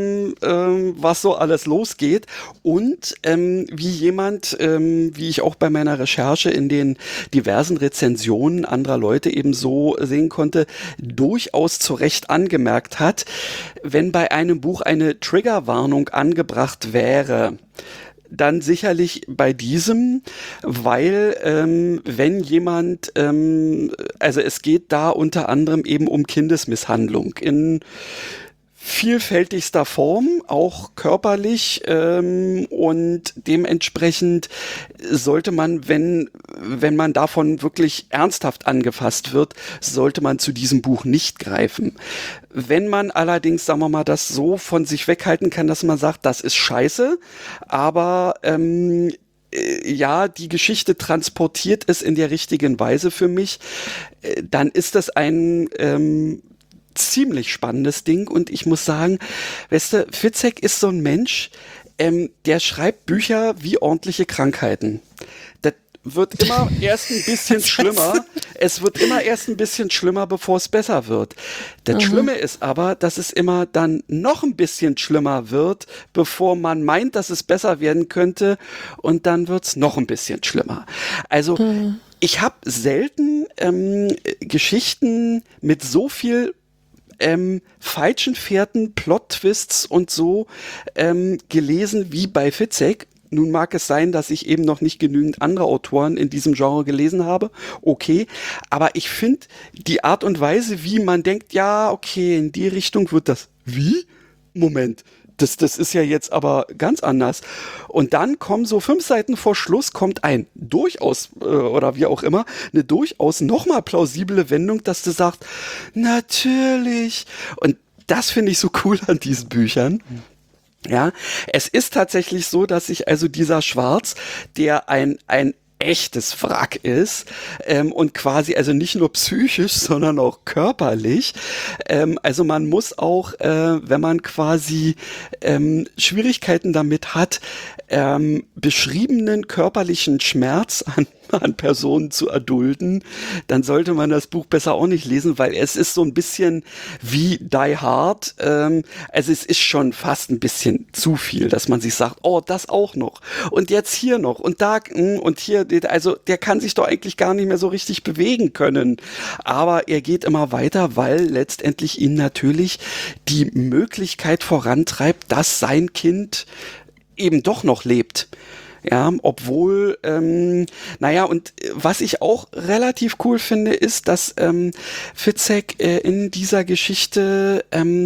was so alles losgeht. Und wie jemand, wie ich auch bei meiner Recherche in den diversen Rezensionen anderer Leute eben so sehen konnte, durchaus zu Recht angemerkt hat, wenn bei einem Buch eine Triggerwarnung angebracht wäre, dann sicherlich bei diesem, weil wenn jemand, also es geht da unter anderem eben um Kindesmisshandlung in vielfältigster Form, auch körperlich, und dementsprechend sollte man, wenn man davon wirklich ernsthaft angefasst wird, sollte man zu diesem Buch nicht greifen. Wenn man allerdings, sagen wir mal, das so von sich weghalten kann, dass man sagt, das ist scheiße, aber ja, die Geschichte transportiert es in der richtigen Weise für mich, dann ist das ein ziemlich spannendes Ding. Und ich muss sagen, weißt du, Fitzek ist so ein Mensch, der schreibt Bücher wie ordentliche Krankheiten. Das wird immer erst ein bisschen schlimmer. Es wird immer erst ein bisschen schlimmer, bevor es besser wird. Das Schlimme ist aber, dass es immer dann noch ein bisschen schlimmer wird, bevor man meint, dass es besser werden könnte, und dann wird's noch ein bisschen schlimmer. Also ich habe selten Geschichten mit so viel falschen Fährten, Plot-Twists und so gelesen wie bei Fitzek. Nun mag es sein, dass ich eben noch nicht genügend andere Autoren in diesem Genre gelesen habe. Okay, aber ich finde die Art und Weise, wie man denkt, ja, okay, in die Richtung wird das. Wie? Moment. Das ist ja jetzt aber ganz anders. Und dann kommen so 5 Seiten vor Schluss, kommt ein durchaus, oder wie auch immer, eine durchaus nochmal plausible Wendung, dass du sagst, natürlich. Und das finde ich so cool an diesen Büchern. Ja, es ist tatsächlich so, dass sich also dieser Schwarz, der ein echtes Wrack ist, und quasi also nicht nur psychisch, sondern auch körperlich. Also man muss auch, wenn man quasi Schwierigkeiten damit hat, beschriebenen körperlichen Schmerz an Personen zu erdulden, dann sollte man das Buch besser auch nicht lesen, weil es ist so ein bisschen wie Die Hard. Also es ist schon fast ein bisschen zu viel, dass man sich sagt, oh, das auch noch und jetzt hier noch und da und hier, also der kann sich doch eigentlich gar nicht mehr so richtig bewegen können. Aber er geht immer weiter, weil letztendlich ihn natürlich die Möglichkeit vorantreibt, dass sein Kind eben doch noch lebt. Ja, obwohl, naja, und was ich auch relativ cool finde, ist, dass Fitzek in dieser Geschichte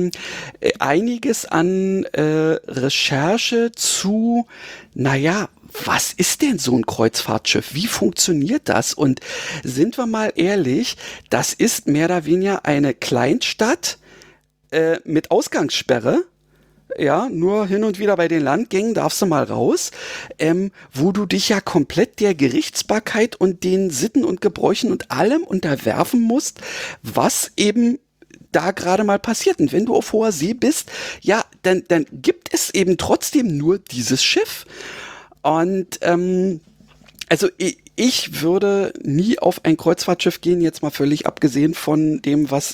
einiges an Recherche zu, naja, was ist denn so ein Kreuzfahrtschiff? Wie funktioniert das? Und sind wir mal ehrlich, das ist mehr oder weniger eine Kleinstadt mit Ausgangssperre. Ja, nur hin und wieder bei den Landgängen darfst du mal raus, wo du dich ja komplett der Gerichtsbarkeit und den Sitten und Gebräuchen und allem unterwerfen musst, was eben da gerade mal passiert. Und wenn du auf hoher See bist, ja, dann gibt es eben trotzdem nur dieses Schiff. Und also ich würde nie auf ein Kreuzfahrtschiff gehen, jetzt mal völlig abgesehen von dem, was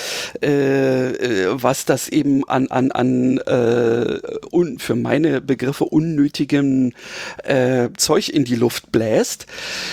das eben an für meine Begriffe unnötigem Zeug in die Luft bläst.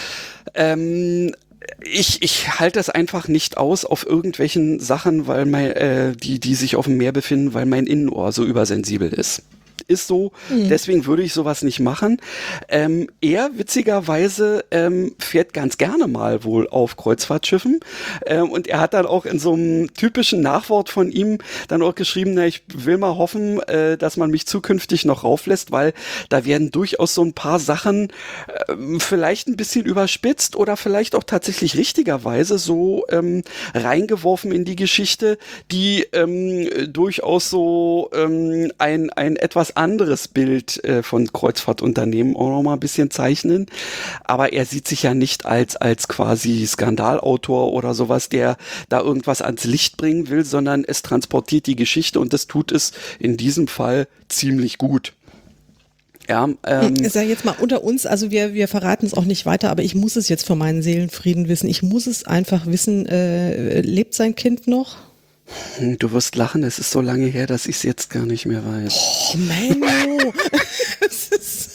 Ich halte es einfach nicht aus auf irgendwelchen Sachen, weil die sich auf dem Meer befinden, weil mein Innenohr so übersensibel ist. Ist so, deswegen würde ich sowas nicht machen. Er witzigerweise fährt ganz gerne mal wohl auf Kreuzfahrtschiffen und er hat dann auch in so einem typischen Nachwort von ihm dann auch geschrieben, na, ich will mal hoffen, dass man mich zukünftig noch rauflässt, weil da werden durchaus so ein paar Sachen vielleicht ein bisschen überspitzt oder vielleicht auch tatsächlich richtigerweise so reingeworfen in die Geschichte, die durchaus so ein etwas anderes Bild von Kreuzfahrtunternehmen auch noch mal ein bisschen zeichnen. Aber er sieht sich ja nicht als quasi Skandalautor oder sowas, der da irgendwas ans Licht bringen will, sondern es transportiert die Geschichte und das tut es in diesem Fall ziemlich gut. Ja, ich sage jetzt mal unter uns, also wir verraten es auch nicht weiter, aber ich muss es jetzt für meinen Seelenfrieden wissen. Ich muss es einfach wissen, lebt sein Kind noch? Du wirst lachen, es ist so lange her, dass ich es jetzt gar nicht mehr weiß. Oh, Menno! Das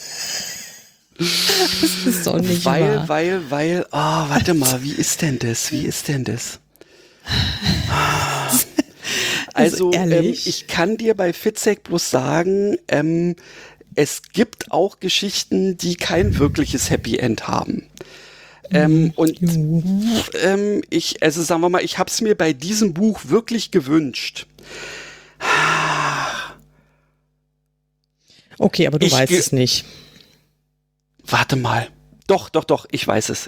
ist doch nicht wahr. Weil, warte mal, wie ist denn das? Also, ich kann dir bei Fitzek bloß sagen, es gibt auch Geschichten, die kein wirkliches Happy End haben. Also sagen wir mal, ich habe es mir bei diesem Buch wirklich gewünscht. Okay, aber du weißt es nicht. Warte mal. Doch, ich weiß es.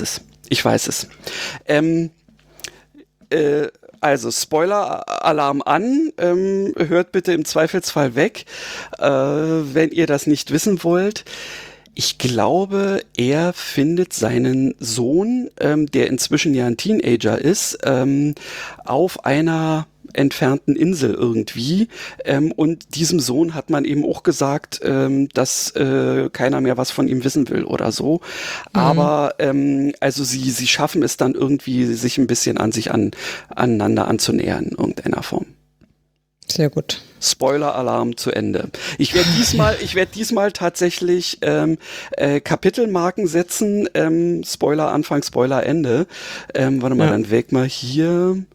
Also Spoiler-Alarm an, hört bitte im Zweifelsfall weg, wenn ihr das nicht wissen wollt. Ich glaube, er findet seinen Sohn, der inzwischen ja ein Teenager ist, auf einer entfernten Insel irgendwie. Und diesem Sohn hat man eben auch gesagt, dass keiner mehr was von ihm wissen will oder so. Aber also sie schaffen es dann irgendwie, sich ein bisschen aneinander anzunähern in irgendeiner Form. Sehr gut. Spoiler-Alarm zu Ende. Ich werde diesmal tatsächlich Kapitelmarken setzen. Spoiler Anfang, Spoiler Ende. Warte mal, dann weg mal hier.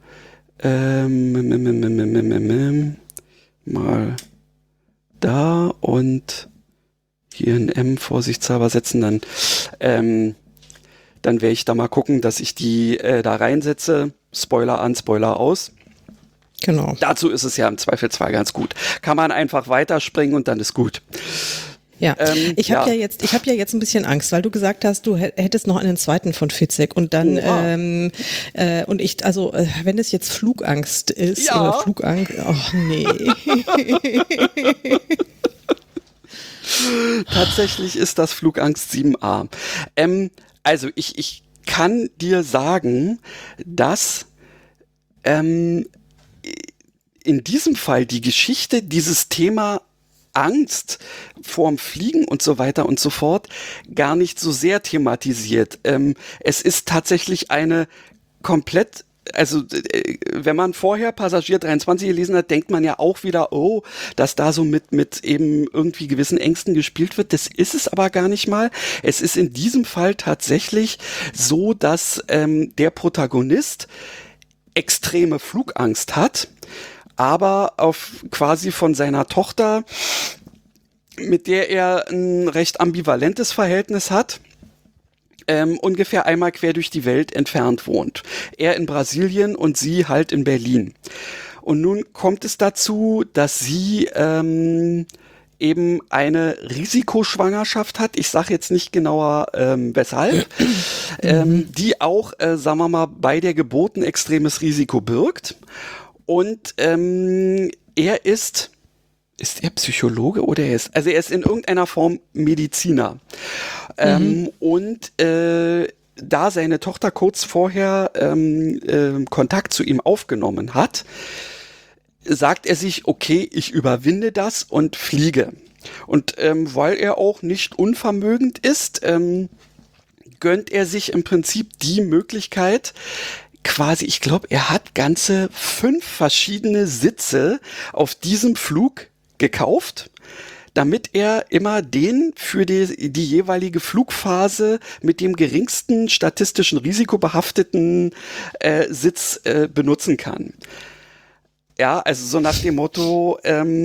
Mal da und hier ein M vorsichtshalber setzen. Dann werde ich da mal gucken, dass ich die da reinsetze. Spoiler an, Spoiler aus. Genau. Dazu ist es ja im Zweifelsfall ganz gut. Kann man einfach weiterspringen und dann ist gut. Ja, ich habe ja jetzt ein bisschen Angst, weil du gesagt hast, du hättest noch einen zweiten von Fitzek und dann und ich, also wenn es jetzt Flugangst ist oder Flugangst, ach nee. Tatsächlich ist das Flugangst 7a. Also ich kann dir sagen, dass in diesem Fall die Geschichte, dieses Thema Angst vorm Fliegen und so weiter und so fort gar nicht so sehr thematisiert. Es ist tatsächlich eine komplett, also wenn man vorher Passagier 23 gelesen hat, denkt man ja auch wieder, oh, dass da so mit eben irgendwie gewissen Ängsten gespielt wird. Das ist es aber gar nicht mal. Es ist in diesem Fall tatsächlich so, dass der Protagonist extreme Flugangst hat, aber quasi von seiner Tochter, mit der er ein recht ambivalentes Verhältnis hat, ungefähr einmal quer durch die Welt entfernt wohnt. Er in Brasilien und sie halt in Berlin. Und nun kommt es dazu, dass sie eben eine Risikoschwangerschaft hat. Ich sage jetzt nicht genauer weshalb, die auch, sagen wir mal, bei der Geburt ein extremes Risiko birgt. Und er ist er Psychologe oder er ist in irgendeiner Form Mediziner. Und da seine Tochter kurz vorher Kontakt zu ihm aufgenommen hat, sagt er sich, okay, ich überwinde das und fliege. Und weil er auch nicht unvermögend ist, gönnt er sich im Prinzip die Möglichkeit, quasi, ich glaube, er hat ganze 5 verschiedene Sitze auf diesem Flug gekauft, damit er immer den für die jeweilige Flugphase mit dem geringsten statistischen Risiko behafteten Sitz benutzen kann. Ja, also so nach dem Motto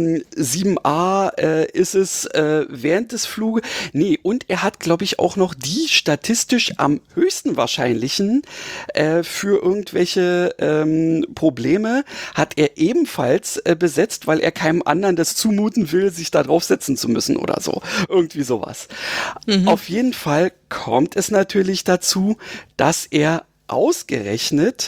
7a ist es während des Fluges. Nee, und er hat, glaube ich, auch noch die statistisch am höchsten wahrscheinlichen für irgendwelche Probleme hat er ebenfalls besetzt, weil er keinem anderen das zumuten will, sich da draufsetzen zu müssen oder so. Irgendwie sowas. Auf jeden Fall kommt es natürlich dazu, dass er ausgerechnet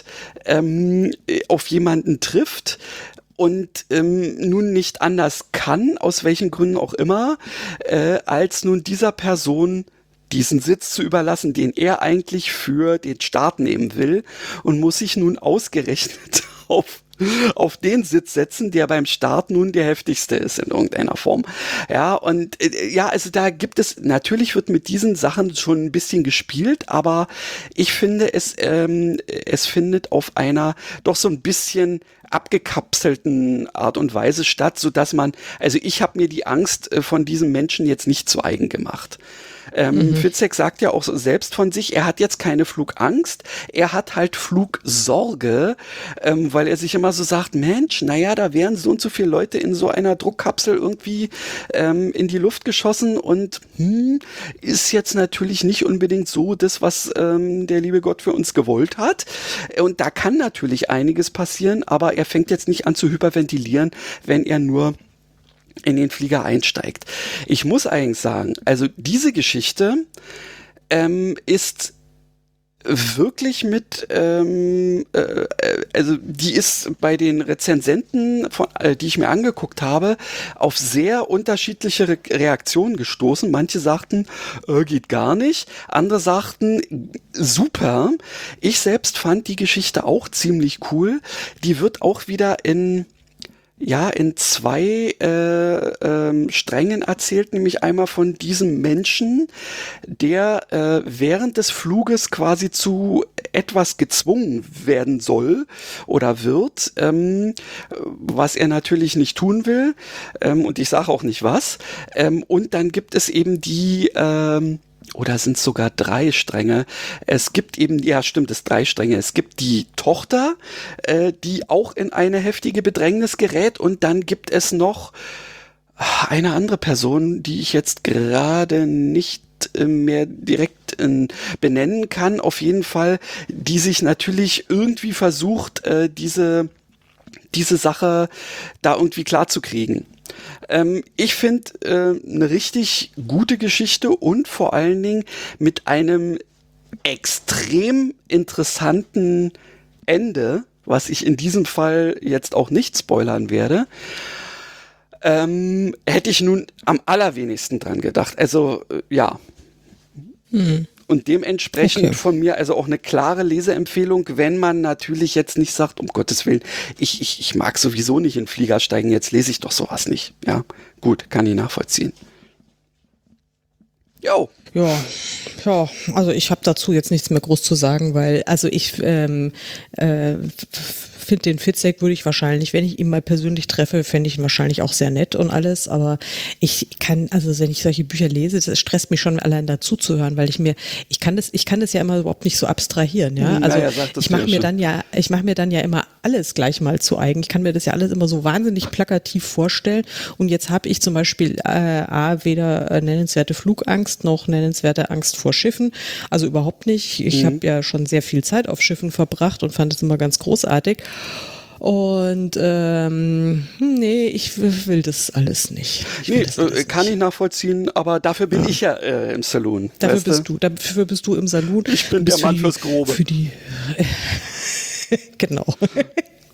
auf jemanden trifft und nun nicht anders kann, aus welchen Gründen auch immer, als nun dieser Person diesen Sitz zu überlassen, den er eigentlich für den Start nehmen will, und muss sich nun ausgerechnet auf den Sitz setzen, der beim Start nun der heftigste ist in irgendeiner Form. Ja, und ja, also da gibt es, natürlich wird mit diesen Sachen schon ein bisschen gespielt, aber ich finde, es findet auf einer doch so ein bisschen abgekapselten Art und Weise statt, sodass also ich habe mir die Angst von diesem Menschen jetzt nicht zu eigen gemacht. Fitzek sagt ja auch selbst von sich, er hat jetzt keine Flugangst, er hat halt Flugsorge, weil er sich immer so sagt, Mensch, naja, da wären so und so viele Leute in so einer Druckkapsel irgendwie in die Luft geschossen und ist jetzt natürlich nicht unbedingt so das, was der liebe Gott für uns gewollt hat. Und da kann natürlich einiges passieren, aber er fängt jetzt nicht an zu hyperventilieren, wenn er nur in den Flieger einsteigt. Ich muss eigentlich sagen, also diese Geschichte ist wirklich mit, also die ist bei den Rezensenten, die ich mir angeguckt habe, auf sehr unterschiedliche Reaktionen gestoßen. Manche sagten, geht gar nicht. Andere sagten, super. Ich selbst fand die Geschichte auch ziemlich cool. Die wird auch wieder in 2 Strängen erzählt, nämlich einmal von diesem Menschen, der während des Fluges quasi zu etwas gezwungen werden soll oder wird, was er natürlich nicht tun will, und ich sage auch nicht was. Und dann gibt es eben die oder sind es sogar 3 Stränge. Es gibt eben, ja stimmt, es 3 Stränge. Es gibt die Tochter, die auch in eine heftige Bedrängnis gerät, und dann gibt es noch eine andere Person, die ich jetzt gerade nicht mehr direkt benennen kann. Auf jeden Fall, die sich natürlich irgendwie versucht, diese Sache da irgendwie klarzukriegen. Ich finde eine richtig gute Geschichte und vor allen Dingen mit einem extrem interessanten Ende, was ich in diesem Fall jetzt auch nicht spoilern werde, hätte ich nun am allerwenigsten dran gedacht. Also ja. Und dementsprechend von mir also auch eine klare Leseempfehlung, wenn man natürlich jetzt nicht sagt, um Gottes Willen, ich mag sowieso nicht in den Flieger steigen, jetzt lese ich doch sowas nicht. Ja, gut, kann ich nachvollziehen. Jo. Ja, also ich habe dazu jetzt nichts mehr groß zu sagen, weil also ich finde den Fitzek würde ich wahrscheinlich, wenn ich ihn mal persönlich treffe, fände ich ihn wahrscheinlich auch sehr nett und alles, aber ich kann, also wenn ich solche Bücher lese, das stresst mich schon allein dazu zu hören, weil ich kann das ja immer überhaupt nicht so abstrahieren, ja. Also ich mache mir dann ja immer alles gleich mal zu eigen. Ich kann mir das ja alles immer so wahnsinnig plakativ vorstellen, und jetzt habe ich zum Beispiel weder nennenswerte Flugangst noch nennenswerte Angst vor Schiffen, also überhaupt nicht. Ich habe ja schon sehr viel Zeit auf Schiffen verbracht und fand es immer ganz großartig. Und nee, ich will das alles nicht. Kann ich nachvollziehen, aber dafür bin ich ja im Saloon. Dafür bist du im Saloon. Ich bin der Mann fürs Grobe. Genau.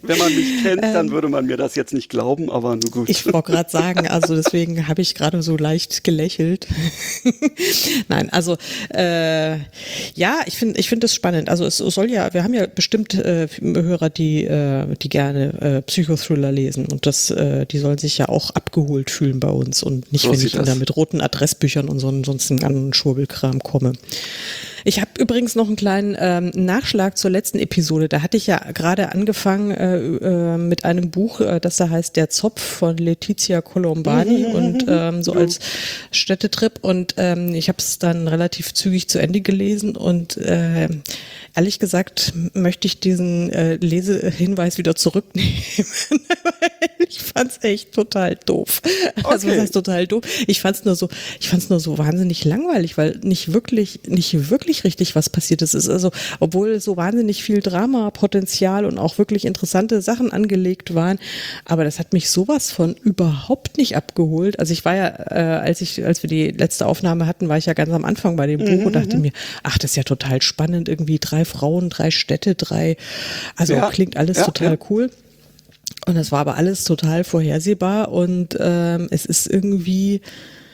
Wenn man mich kennt, dann würde man mir das jetzt nicht glauben, aber nur gut. Ich wollte gerade sagen, also deswegen habe ich gerade so leicht gelächelt. Nein, also ja, ich finde das spannend. Also es soll ja, wir haben ja bestimmt Hörer, die gerne Psychothriller lesen und die sollen sich ja auch abgeholt fühlen bei uns und nicht, So wenn sieht ich dann das. da mit roten Adressbüchern und sonst einen ganzen Schwurbelkram komme. Ich habe übrigens noch einen kleinen Nachschlag zur letzten Episode. Da hatte ich ja gerade angefangen mit einem Buch, das da heißt Der Zopf von Letizia Colombani und so als Städtetrip. Und ich habe es dann relativ zügig zu Ende gelesen und ehrlich gesagt möchte ich diesen Lesehinweis wieder zurücknehmen. Ich fand's echt total doof. Also was heißt total doof? Ich fand's nur so wahnsinnig langweilig, weil nicht wirklich richtig was passiert ist. Es ist also, obwohl so wahnsinnig viel Drama-Potenzial und auch wirklich interessante Sachen angelegt waren, aber das hat mich sowas von überhaupt nicht abgeholt. Also ich war ja, als wir die letzte Aufnahme hatten, war ich ja ganz am Anfang bei dem Buch und dachte mir, ach, das ist ja total spannend, irgendwie 3 Frauen, 3 Städte, klingt alles total cool. Und das war aber alles total vorhersehbar und es ist irgendwie,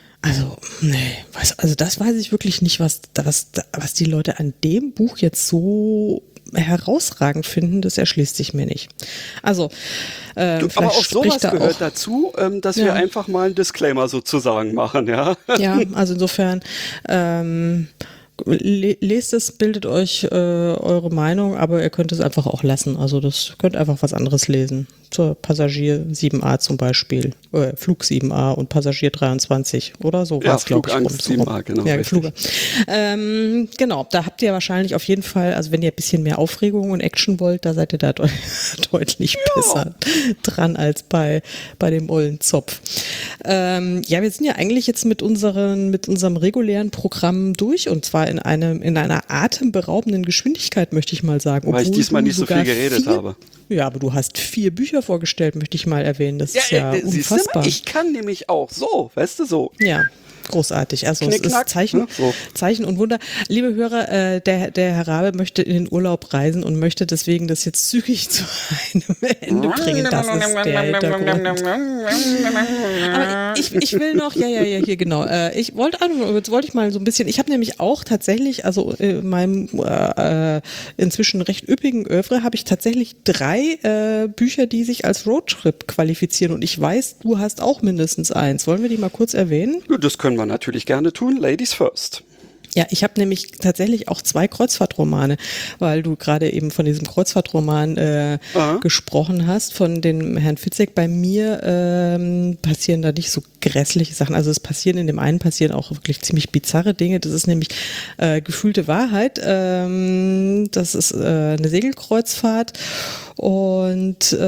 das weiß ich wirklich nicht, was die Leute an dem Buch jetzt so herausragend finden, das erschließt sich mir nicht. Also, aber auch sowas gehört dazu, dass wir einfach mal einen Disclaimer sozusagen machen, ja? Ja, also insofern, lest es, bildet euch eure Meinung, aber ihr könnt es einfach auch lassen. Also das könnt einfach was anderes lesen. Zur Passagier 7a zum Beispiel, Flug 7a und Passagier 23 oder so. Ja, Flugangst 7a, genau. Ja, Flug. Genau, da habt ihr wahrscheinlich auf jeden Fall, also wenn ihr ein bisschen mehr Aufregung und Action wollt, da seid ihr da deutlich besser dran als bei dem ollen Zopf. Ja, wir sind ja eigentlich jetzt mit unserem regulären Programm durch und zwar in einer atemberaubenden Geschwindigkeit, möchte ich mal sagen. Weil ich diesmal nicht so viel geredet habe. Ja, aber du hast 4 Bücher vorgestellt, möchte ich mal erwähnen. Das ist ja unfassbar. Ich kann nämlich auch so, weißt du, so. Ja. Großartig, also es ist Zeichen und Wunder. Liebe Hörer, der Herr Rabe möchte in den Urlaub reisen und möchte deswegen das jetzt zügig zu einem Ende bringen. Das ist der Hintergrund. Aber ich will noch, hier genau. Jetzt wollte ich mal so ein bisschen, ich habe nämlich auch tatsächlich, also in meinem inzwischen recht üppigen Œuvre habe ich tatsächlich 3 Bücher, die sich als Roadtrip qualifizieren und ich weiß, du hast auch mindestens eins. Wollen wir die mal kurz erwähnen? Gut, das können wir natürlich gerne tun. Ladies first. Ja, ich habe nämlich tatsächlich auch 2 Kreuzfahrtromane, weil du gerade eben von diesem Kreuzfahrtroman gesprochen hast, von dem Herrn Fitzek. Bei mir passieren da nicht so grässliche Sachen. Also in dem einen passieren auch wirklich ziemlich bizarre Dinge. Das ist nämlich Gefühlte Wahrheit. Das ist eine Segelkreuzfahrt und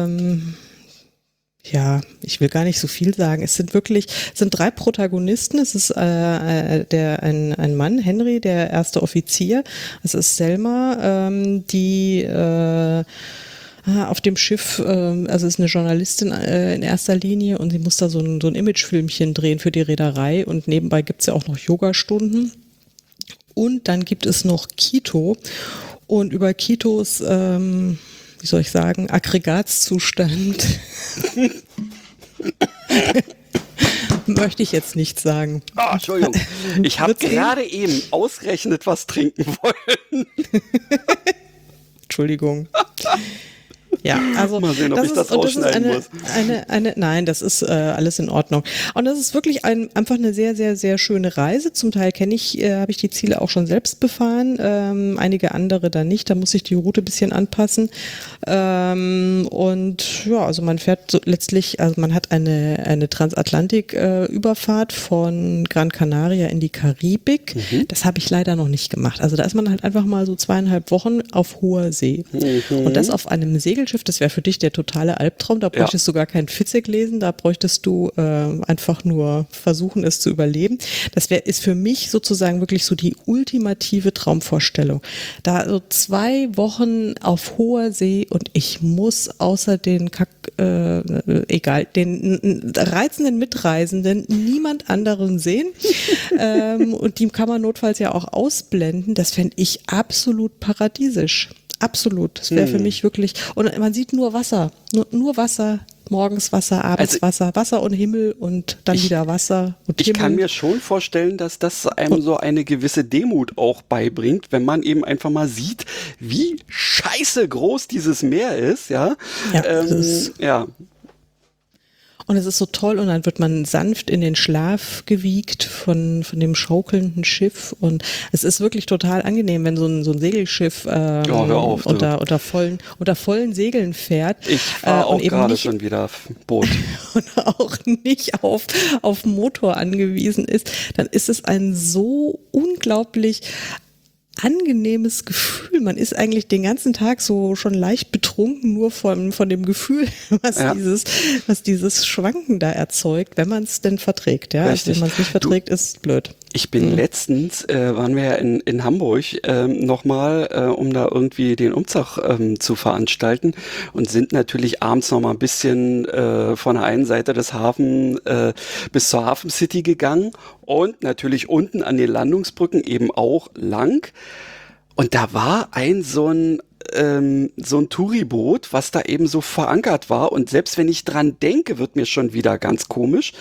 ja, ich will gar nicht so viel sagen. Es sind 3 Protagonisten. Es ist ein Mann, Henry, der erste Offizier. Es ist Selma, die auf dem Schiff, also ist eine Journalistin in erster Linie und sie muss da so ein Imagefilmchen drehen für die Reederei und nebenbei gibt's ja auch noch Yogastunden. Und dann gibt es noch Quito und über Quitos wie soll ich sagen, Aggregatzustand möchte ich jetzt nicht sagen. Ah, Entschuldigung, ich habe gerade eben ausgerechnet was trinken wollen. Entschuldigung. Ja, also mal sehen, ob ich das rausschneiden muss. Nein, das ist alles in Ordnung. Und das ist wirklich einfach eine sehr, sehr, sehr schöne Reise. Zum Teil habe ich die Ziele auch schon selbst befahren, einige andere dann nicht. Da muss ich die Route ein bisschen anpassen. Und ja, also man fährt letztlich, also man hat eine Transatlantik-Überfahrt von Gran Canaria in die Karibik. Das habe ich leider noch nicht gemacht. Also da ist man halt einfach mal so 2,5 Wochen auf hoher See. Und das auf einem Segelschiff, das wäre für dich der totale Albtraum. Da bräuchtest du gar keinen Fitzek lesen, da bräuchtest du einfach nur versuchen, es zu überleben. Das ist für mich sozusagen wirklich so die ultimative Traumvorstellung. Da so 2 Wochen auf hoher See und ich muss außer den den reizenden Mitreisenden niemand anderen sehen. Und die kann man notfalls ja auch ausblenden. Das fände ich absolut paradiesisch. absolut. Das wäre für mich wirklich, und man sieht nur Wasser, nur Wasser, morgens Wasser, abends Wasser und Himmel und dann wieder Wasser und Himmel. Ich kann mir schon vorstellen, dass das einem so eine gewisse Demut auch beibringt, wenn man eben einfach mal sieht, wie scheiße groß dieses Meer ist, ja. Ja, Und es ist so toll und dann wird man sanft in den Schlaf gewiegt von dem schaukelnden Schiff und es ist wirklich total angenehm, wenn so ein Segelschiff hör auf, unter vollen Segeln fährt. Ich fahre auch gerade schon wieder Boot. Und auch nicht auf Motor angewiesen ist, dann ist es ein so unglaublich angenehmes Gefühl. Man ist eigentlich den ganzen Tag so schon leicht betrunken, nur von dem Gefühl, was dieses Schwanken da erzeugt, wenn man es denn verträgt. Ja? Also wenn man es nicht verträgt, ist blöd. Ich bin letztens, waren wir ja in Hamburg nochmal, um da irgendwie den Umzug zu veranstalten und sind natürlich abends nochmal ein bisschen von der einen Seite des Hafen bis zur Hafen City gegangen und natürlich unten an den Landungsbrücken eben auch lang. Und da war so ein Touriboot, was da eben so verankert war. Und selbst wenn ich dran denke, wird mir schon wieder ganz komisch.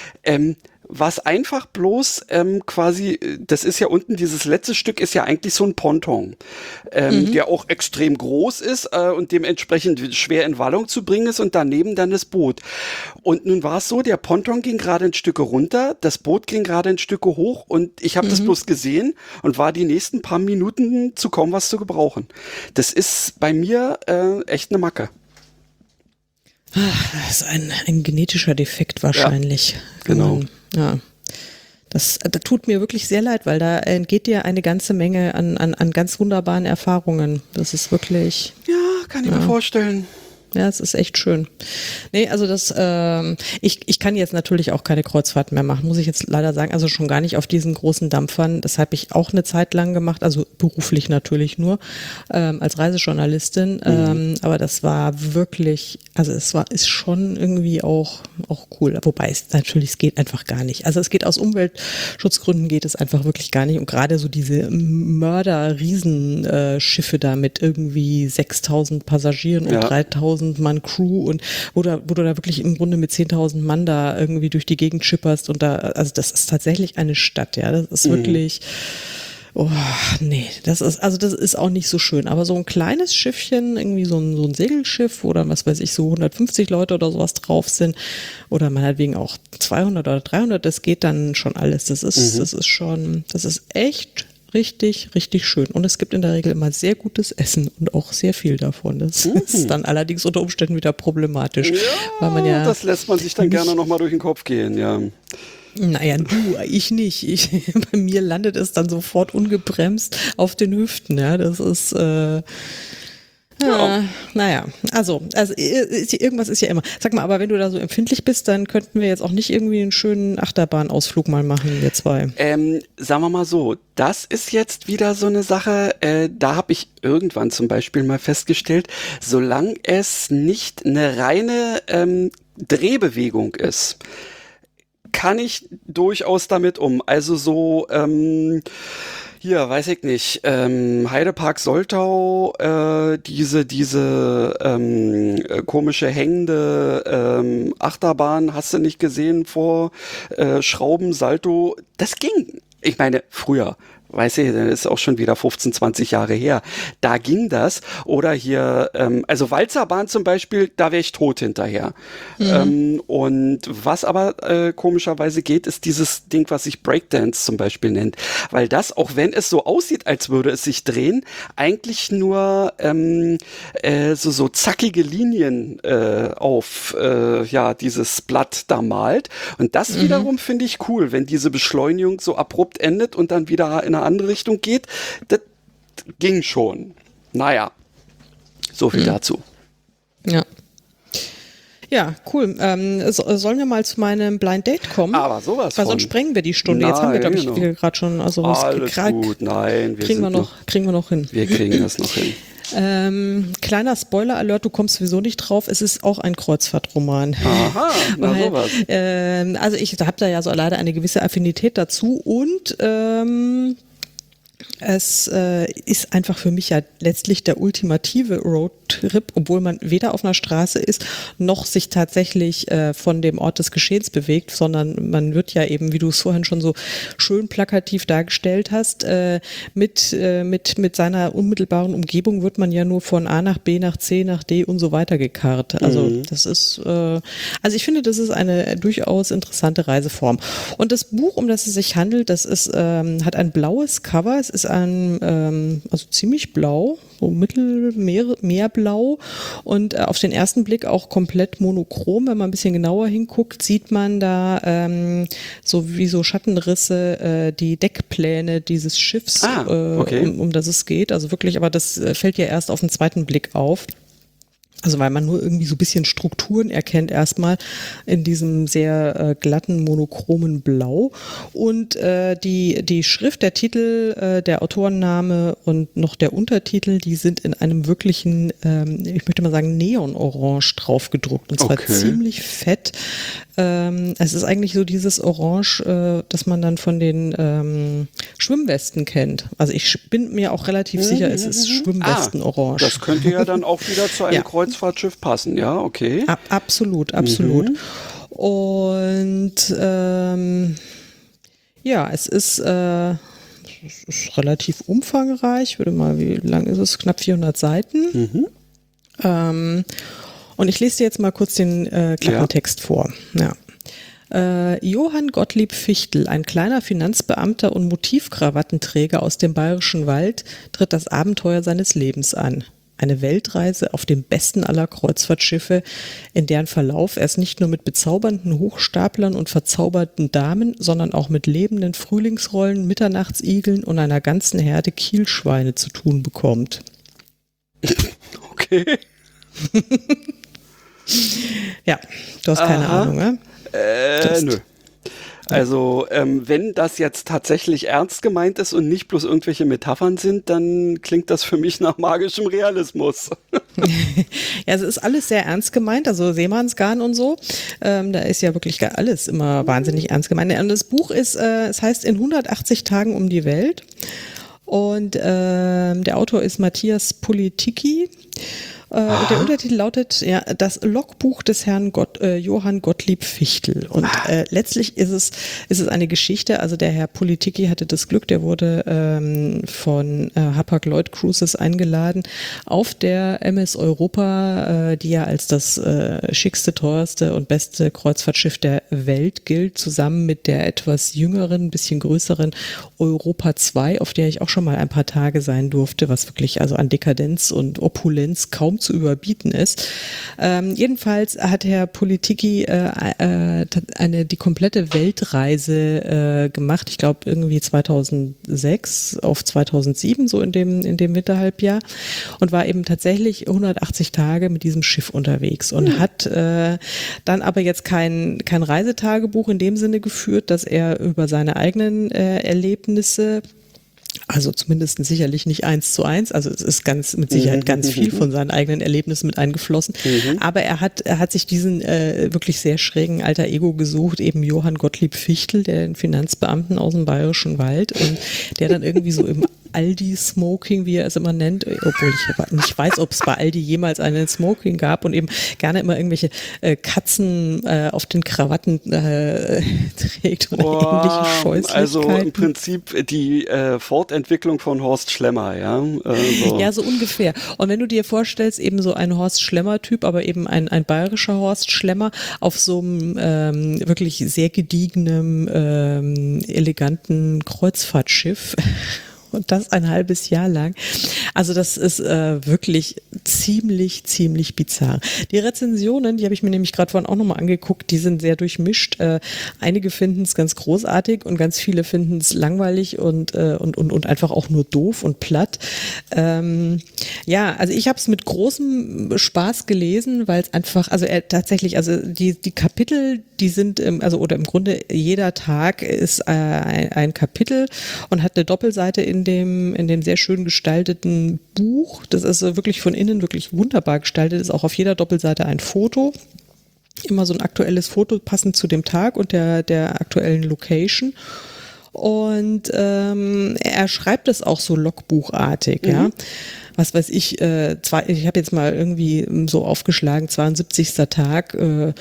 Was einfach bloß quasi, das ist ja unten, dieses letzte Stück ist ja eigentlich so ein Ponton, der auch extrem groß ist und dementsprechend schwer in Wallung zu bringen ist und daneben dann das Boot. Und nun war es so, der Ponton ging gerade ein Stück runter, das Boot ging gerade ein Stück hoch und ich habe das bloß gesehen und war die nächsten paar Minuten zu kaum was zu gebrauchen. Das ist bei mir echt eine Macke. Das ist ein genetischer Defekt wahrscheinlich. Ja, genau. Ja. Das tut mir wirklich sehr leid, weil da entgeht dir eine ganze Menge an ganz wunderbaren Erfahrungen. Das ist wirklich. Ja, kann ich mir vorstellen. Ja, es ist echt schön. Nee, also ich kann jetzt natürlich auch keine Kreuzfahrt mehr machen, muss ich jetzt leider sagen. Also schon gar nicht auf diesen großen Dampfern. Das habe ich auch eine Zeit lang gemacht, also beruflich natürlich nur, als Reisejournalistin. Aber das war wirklich, also ist schon irgendwie auch cool. Wobei es geht einfach gar nicht. Also es geht aus Umweltschutzgründen geht es einfach wirklich gar nicht. Und gerade so diese Mörder-Riesenschiffe da mit irgendwie 6.000 Passagieren und 3.000 Mann Crew und wo du da wirklich im Grunde mit 10.000 Mann da irgendwie durch die Gegend schipperst und also das ist tatsächlich eine Stadt, ja, das ist wirklich, das ist auch nicht so schön, aber so ein kleines Schiffchen, irgendwie so ein Segelschiff, wo dann, was weiß ich, so 150 Leute oder sowas drauf sind oder meinetwegen auch 200 oder 300, das geht dann schon alles, das ist echt richtig, richtig schön. Und es gibt in der Regel immer sehr gutes Essen und auch sehr viel davon. Das ist dann allerdings unter Umständen wieder problematisch. Ja, weil man das lässt man sich dann gerne nochmal durch den Kopf gehen, ja. Naja, ich nicht. Bei mir landet es dann sofort ungebremst auf den Hüften. Ja, das ist... naja, also irgendwas ist ja immer. Sag mal, aber wenn du da so empfindlich bist, dann könnten wir jetzt auch nicht irgendwie einen schönen Achterbahnausflug mal machen, wir zwei. Sagen wir mal so, das ist jetzt wieder so eine Sache, da habe ich irgendwann zum Beispiel mal festgestellt, solange es nicht eine reine Drehbewegung ist, kann ich durchaus damit um. Also so, hier, weiß ich nicht, Heidepark Soltau, diese komische hängende Achterbahn, hast du nicht gesehen vor Schrauben, Salto, das ging. Ich meine, früher, weiß ich, das ist auch schon wieder 15, 20 Jahre her, da ging das. Oder hier, also Walzerbahn zum Beispiel, da wäre ich tot hinterher. Und was aber komischerweise geht, ist dieses Ding, was sich Breakdance zum Beispiel nennt. Weil das, auch wenn es so aussieht, als würde es sich drehen, eigentlich nur so zackige Linien auf dieses Blatt da malt. Und das wiederum finde ich cool, wenn diese Beschleunigung so abrupt endet und dann wieder in eine andere Richtung geht. Das ging schon. Naja, so viel dazu. Ja. Ja, cool. Sollen wir mal zu meinem Blind Date kommen? Aber sowas Weil sonst sprengen wir die Stunde. Nein, jetzt haben wir, glaube ich, gerade schon. Also alles gut, nein. Kriegen wir noch hin. Wir kriegen das noch hin. Kleiner Spoiler-Alert, du kommst sowieso nicht drauf, es ist auch ein Kreuzfahrtroman. Aha, na sowas. Also ich habe da ja so leider eine gewisse Affinität dazu und Es ist einfach für mich ja letztlich der ultimative Roadtrip, obwohl man weder auf einer Straße ist, noch sich tatsächlich von dem Ort des Geschehens bewegt, sondern man wird ja eben, wie du es vorhin schon so schön plakativ dargestellt hast, mit seiner unmittelbaren Umgebung wird man ja nur von A nach B nach C nach D und so weiter gekarrt. Also das ist, also ich finde, das ist eine durchaus interessante Reiseform. Und das Buch, um das es sich handelt, das ist, hat ein blaues Cover. Es ist also ziemlich blau, so Meerblau und auf den ersten Blick auch komplett monochrom. Wenn man ein bisschen genauer hinguckt, sieht man da so wie so Schattenrisse die Deckpläne dieses Schiffs, okay. um das es geht. Also wirklich, aber das fällt ja erst auf den zweiten Blick auf. Also weil man nur irgendwie so ein bisschen Strukturen erkennt erstmal in diesem sehr glatten, monochromen Blau. Und die Schrift, der Titel, der Autorenname und noch der Untertitel, die sind in einem wirklichen, ich möchte mal sagen, Neonorange drauf gedruckt. Und zwar ziemlich fett. Es ist eigentlich so dieses Orange, das man dann von den Schwimmwesten kennt. Also ich bin mir auch relativ sicher, es ist Schwimmwestenorange. Das könnte ja dann auch wieder zu einem Kreuzfahrtschiff passen, ja, okay. Absolut. Und es ist relativ umfangreich. Wie lang ist es? Knapp 400 Seiten. Und ich lese dir jetzt mal kurz den Klappentext vor. Ja. Johann Gottlieb Fichtel, ein kleiner Finanzbeamter und Motivkrawattenträger aus dem Bayerischen Wald, tritt das Abenteuer seines Lebens an. Eine Weltreise auf dem besten aller Kreuzfahrtschiffe, in deren Verlauf er es nicht nur mit bezaubernden Hochstaplern und verzauberten Damen, sondern auch mit lebenden Frühlingsrollen, Mitternachts-Igeln und einer ganzen Herde Kielschweine zu tun bekommt. Okay. Ja, du hast keine Ahnung, ne? Nö. Also, wenn das jetzt tatsächlich ernst gemeint ist und nicht bloß irgendwelche Metaphern sind, dann klingt das für mich nach magischem Realismus. Ja, es ist alles sehr ernst gemeint, also Seemannsgarn und so. Da ist ja wirklich alles immer wahnsinnig ernst gemeint. Und das Buch ist, es heißt in 180 Tagen um die Welt. Und der Autor ist Matthias Politicki. Der Untertitel lautet das Logbuch des Herrn Johann Gottlieb Fichtel. Und letztlich ist es eine Geschichte. Also der Herr Politicki hatte das Glück, der wurde von Hapag-Lloyd Cruises eingeladen auf der MS Europa, die ja als das schickste, teuerste und beste Kreuzfahrtschiff der Welt gilt, zusammen mit der etwas jüngeren, bisschen größeren Europa 2, auf der ich auch schon mal ein paar Tage sein durfte, was wirklich also an Dekadenz und Opulenz kaum zu überbieten ist. Jedenfalls hat Herr Politicki die komplette Weltreise gemacht, ich glaube irgendwie 2006 auf 2007, so in dem Winterhalbjahr, und war eben tatsächlich 180 Tage mit diesem Schiff unterwegs und hat dann aber jetzt kein Reisetagebuch in dem Sinne geführt, dass er über seine eigenen Erlebnisse, also zumindest sicherlich nicht 1:1, also es ist mit Sicherheit ganz viel von seinen eigenen Erlebnissen mit eingeflossen, aber er hat sich diesen wirklich sehr schrägen Alter Ego gesucht, eben Johann Gottlieb Fichtel, den Finanzbeamten aus dem Bayerischen Wald, und der dann irgendwie so im Aldi-Smoking, wie er es immer nennt, obwohl ich nicht weiß, ob es bei Aldi jemals einen Smoking gab, und eben gerne immer irgendwelche Katzen auf den Krawatten trägt oder ähnliche Scheußlichkeiten. Also im Prinzip die Fortentwicklung von Horst Schlemmer, ja? Ja, so ungefähr. Und wenn du dir vorstellst, eben so ein Horst Schlemmer-Typ, aber eben ein bayerischer Horst Schlemmer auf so einem wirklich sehr gediegenen, eleganten Kreuzfahrtschiff, und das ein halbes Jahr lang. Also das ist wirklich ziemlich bizarr. Die Rezensionen, die habe ich mir nämlich gerade vorhin auch nochmal angeguckt, die sind sehr durchmischt. Einige finden es ganz großartig und ganz viele finden es langweilig und einfach auch nur doof und platt. Also ich habe es mit großem Spaß gelesen, weil es einfach, also tatsächlich, also die Kapitel, die sind, oder im Grunde jeder Tag ist ein Kapitel und hat eine Doppelseite in dem sehr schön gestalteten Buch. Das ist wirklich von innen wirklich wunderbar gestaltet. Ist auch auf jeder Doppelseite ein Foto. Immer so ein aktuelles Foto passend zu dem Tag und der aktuellen Location. Und er schreibt es auch so logbuchartig, ja. Was weiß ich, ich habe jetzt mal irgendwie so aufgeschlagen, 72. Tag,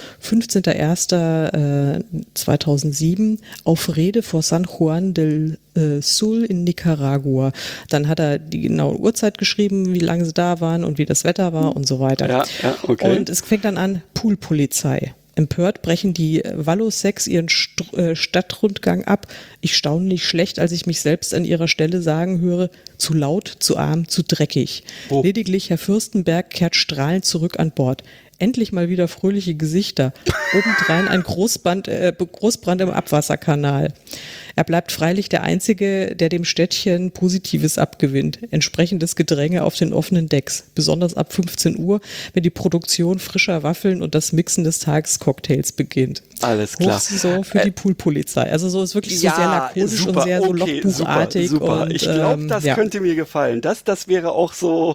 15.01.2007 auf Rede vor San Juan del Sul in Nicaragua. Dann hat er die genaue Uhrzeit geschrieben, wie lange sie da waren und wie das Wetter war und so weiter. Ja, okay. Und es fängt dann an, Poolpolizei. Empört brechen die Wallosex ihren Stadtrundgang ab. Ich staune nicht schlecht, als ich mich selbst an ihrer Stelle sagen höre, zu laut, zu arm, zu dreckig. Oh. Lediglich Herr Fürstenberg kehrt strahlend zurück an Bord. Endlich mal wieder fröhliche Gesichter. Obendrein ein Großbrand im Abwasserkanal. Er bleibt freilich der Einzige, der dem Städtchen Positives abgewinnt. Entsprechendes Gedränge auf den offenen Decks. Besonders ab 15 Uhr, wenn die Produktion frischer Waffeln und das Mixen des Tagescocktails beginnt. Alles klar. Hochsaison für die Poolpolizei. Also so ist wirklich so sehr lakonisch super, und sehr so okay, logbuchartig. Super. Und, Ich glaube, das könnte mir gefallen. Das wäre auch so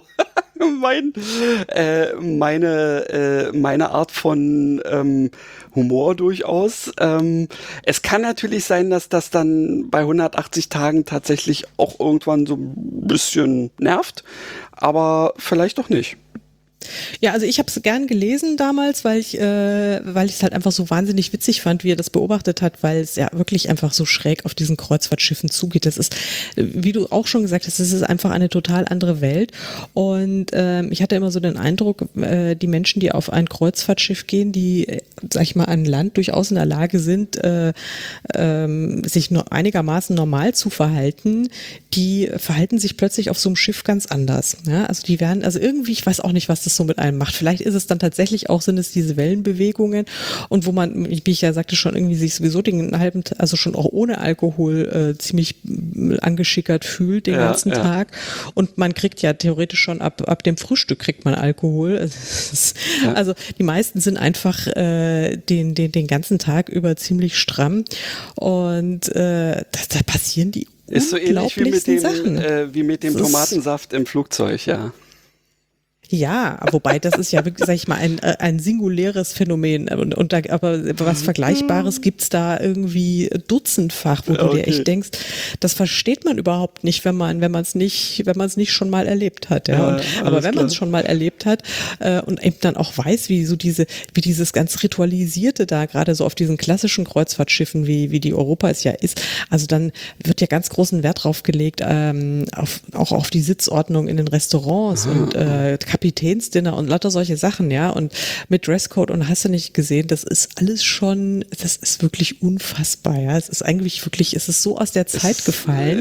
meine Art von Humor durchaus. Es kann natürlich sein, dass das dann bei 180 Tagen tatsächlich auch irgendwann so ein bisschen nervt, aber vielleicht doch nicht. Ja, also ich habe es gern gelesen damals, weil ich es halt einfach so wahnsinnig witzig fand, wie er das beobachtet hat, weil es ja wirklich einfach so schräg auf diesen Kreuzfahrtschiffen zugeht. Das ist, wie du auch schon gesagt hast, das ist einfach eine total andere Welt. Und ich hatte immer so den Eindruck, die Menschen, die auf ein Kreuzfahrtschiff gehen, die, sag ich mal, an Land durchaus in der Lage sind, sich nur einigermaßen normal zu verhalten, die verhalten sich plötzlich auf so einem Schiff ganz anders. Ja, also die werden, also irgendwie, ich weiß auch nicht, was das so mit einem macht. Vielleicht ist es dann tatsächlich auch, sind es diese Wellenbewegungen und wo man, wie ich ja sagte, schon irgendwie sich sowieso den halben, also schon auch ohne Alkohol ziemlich angeschickert fühlt den ganzen Tag. Und man kriegt ja theoretisch schon ab dem Frühstück kriegt man Alkohol. Also die meisten sind einfach den ganzen Tag über ziemlich stramm und da passieren die ist so ähnlich wie mit dem Tomatensaft im Flugzeug, ja. Ja, wobei das ist ja wirklich, sag ich mal, ein singuläres Phänomen. Aber was Vergleichbares gibt's da irgendwie dutzendfach, wo du dir echt denkst, das versteht man überhaupt nicht, wenn man es nicht schon mal erlebt hat. Ja. Aber wenn man es schon mal erlebt hat und eben dann auch weiß, wie dieses ganz Ritualisierte da gerade so auf diesen klassischen Kreuzfahrtschiffen, wie die Europa es ja ist, also dann wird ja ganz großen Wert drauf gelegt, auch auf die Sitzordnung in den Restaurants und Kapitänsdinner und lauter solche Sachen, ja, und mit Dresscode und hast du nicht gesehen, das ist alles schon, das ist wirklich unfassbar, ja, es ist eigentlich wirklich, es ist so aus der Zeit gefallen.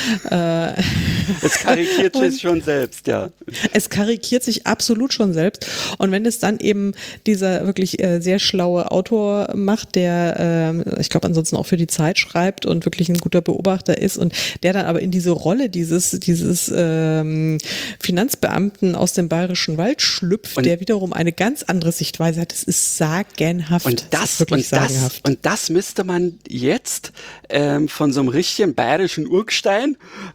Es karikiert sich schon selbst, ja. Es karikiert sich absolut schon selbst und wenn es dann eben dieser wirklich sehr schlaue Autor macht, der, ich glaube ansonsten auch für die Zeit schreibt und wirklich ein guter Beobachter ist und der dann aber in diese Rolle dieses Finanzbeamten aus dem Bayerischen Wald schlüpft, und der wiederum eine ganz andere Sichtweise hat. Das ist sagenhaft. Und das müsste man jetzt von so einem richtigen bayerischen Urgestein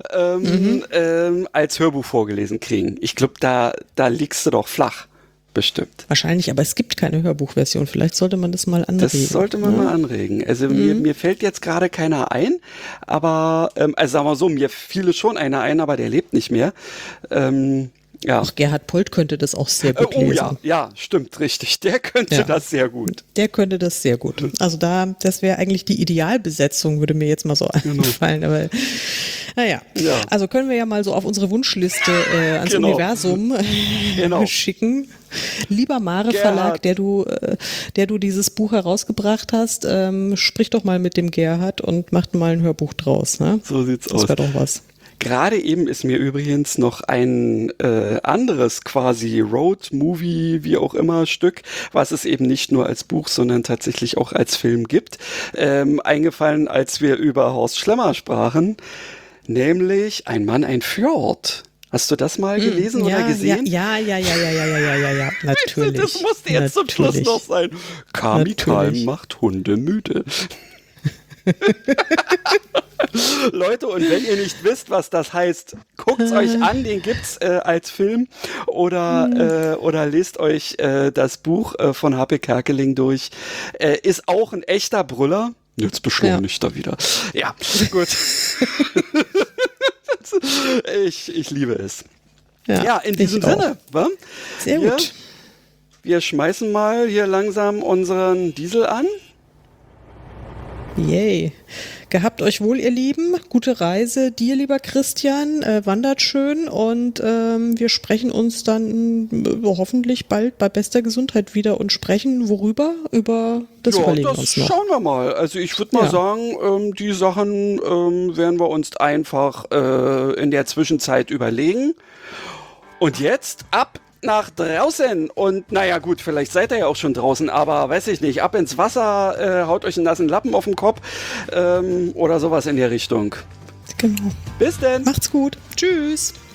als Hörbuch vorgelesen kriegen. Ich glaube, da liegst du doch flach. Bestimmt. Wahrscheinlich, aber es gibt keine Hörbuchversion. Vielleicht sollte man das mal anregen. Das sollte man mal anregen. Also mir fällt jetzt gerade keiner ein, aber, also sagen wir so, mir fiel schon einer ein, aber der lebt nicht mehr. Ja. Auch Gerhard Polt könnte das auch sehr gut lesen. Ja, stimmt, richtig. Der könnte das sehr gut. Der könnte das sehr gut. Also das wäre eigentlich die Idealbesetzung, würde mir jetzt mal so einfallen. Aber naja, also können wir ja mal so auf unsere Wunschliste ans Universum schicken. Lieber Mare Verlag, der du dieses Buch herausgebracht hast, sprich doch mal mit dem Gerhard und macht mal ein Hörbuch draus. Ne? So sieht's aus. Das wäre doch was. Gerade eben ist mir übrigens noch ein anderes quasi Road-Movie, wie auch immer, Stück, was es eben nicht nur als Buch, sondern tatsächlich auch als Film gibt, eingefallen, als wir über Horst Schlemmer sprachen, nämlich Ein Mann, ein Fjord. Hast du das mal gelesen oder gesehen? Ja, natürlich. Das musste jetzt zum Schluss noch sein. Kapital macht Hunde müde. Leute, und wenn ihr nicht wisst, was das heißt, guckt's euch an, den gibt's als Film oder lest euch das Buch von H.P. Kerkeling durch. Ist auch ein echter Brüller. Jetzt beschleunigt er wieder. Ja, gut. Ich liebe es. Ja, in diesem Sinne. Wa? Sehr gut. Wir schmeißen mal hier langsam unseren Diesel an. Yay. Gehabt euch wohl, ihr Lieben. Gute Reise dir, lieber Christian. Wandert schön und wir sprechen uns dann hoffentlich bald bei bester Gesundheit wieder und sprechen worüber? Über das überlegen wir uns noch. Schauen wir mal. Also ich würde mal sagen, die Sachen werden wir uns einfach in der Zwischenzeit überlegen. Und jetzt ab nach draußen und naja gut, vielleicht seid ihr ja auch schon draußen, aber weiß ich nicht, ab ins Wasser, haut euch einen nassen Lappen auf den Kopf oder sowas in der Richtung. Genau. Bis denn. Macht's gut. Tschüss.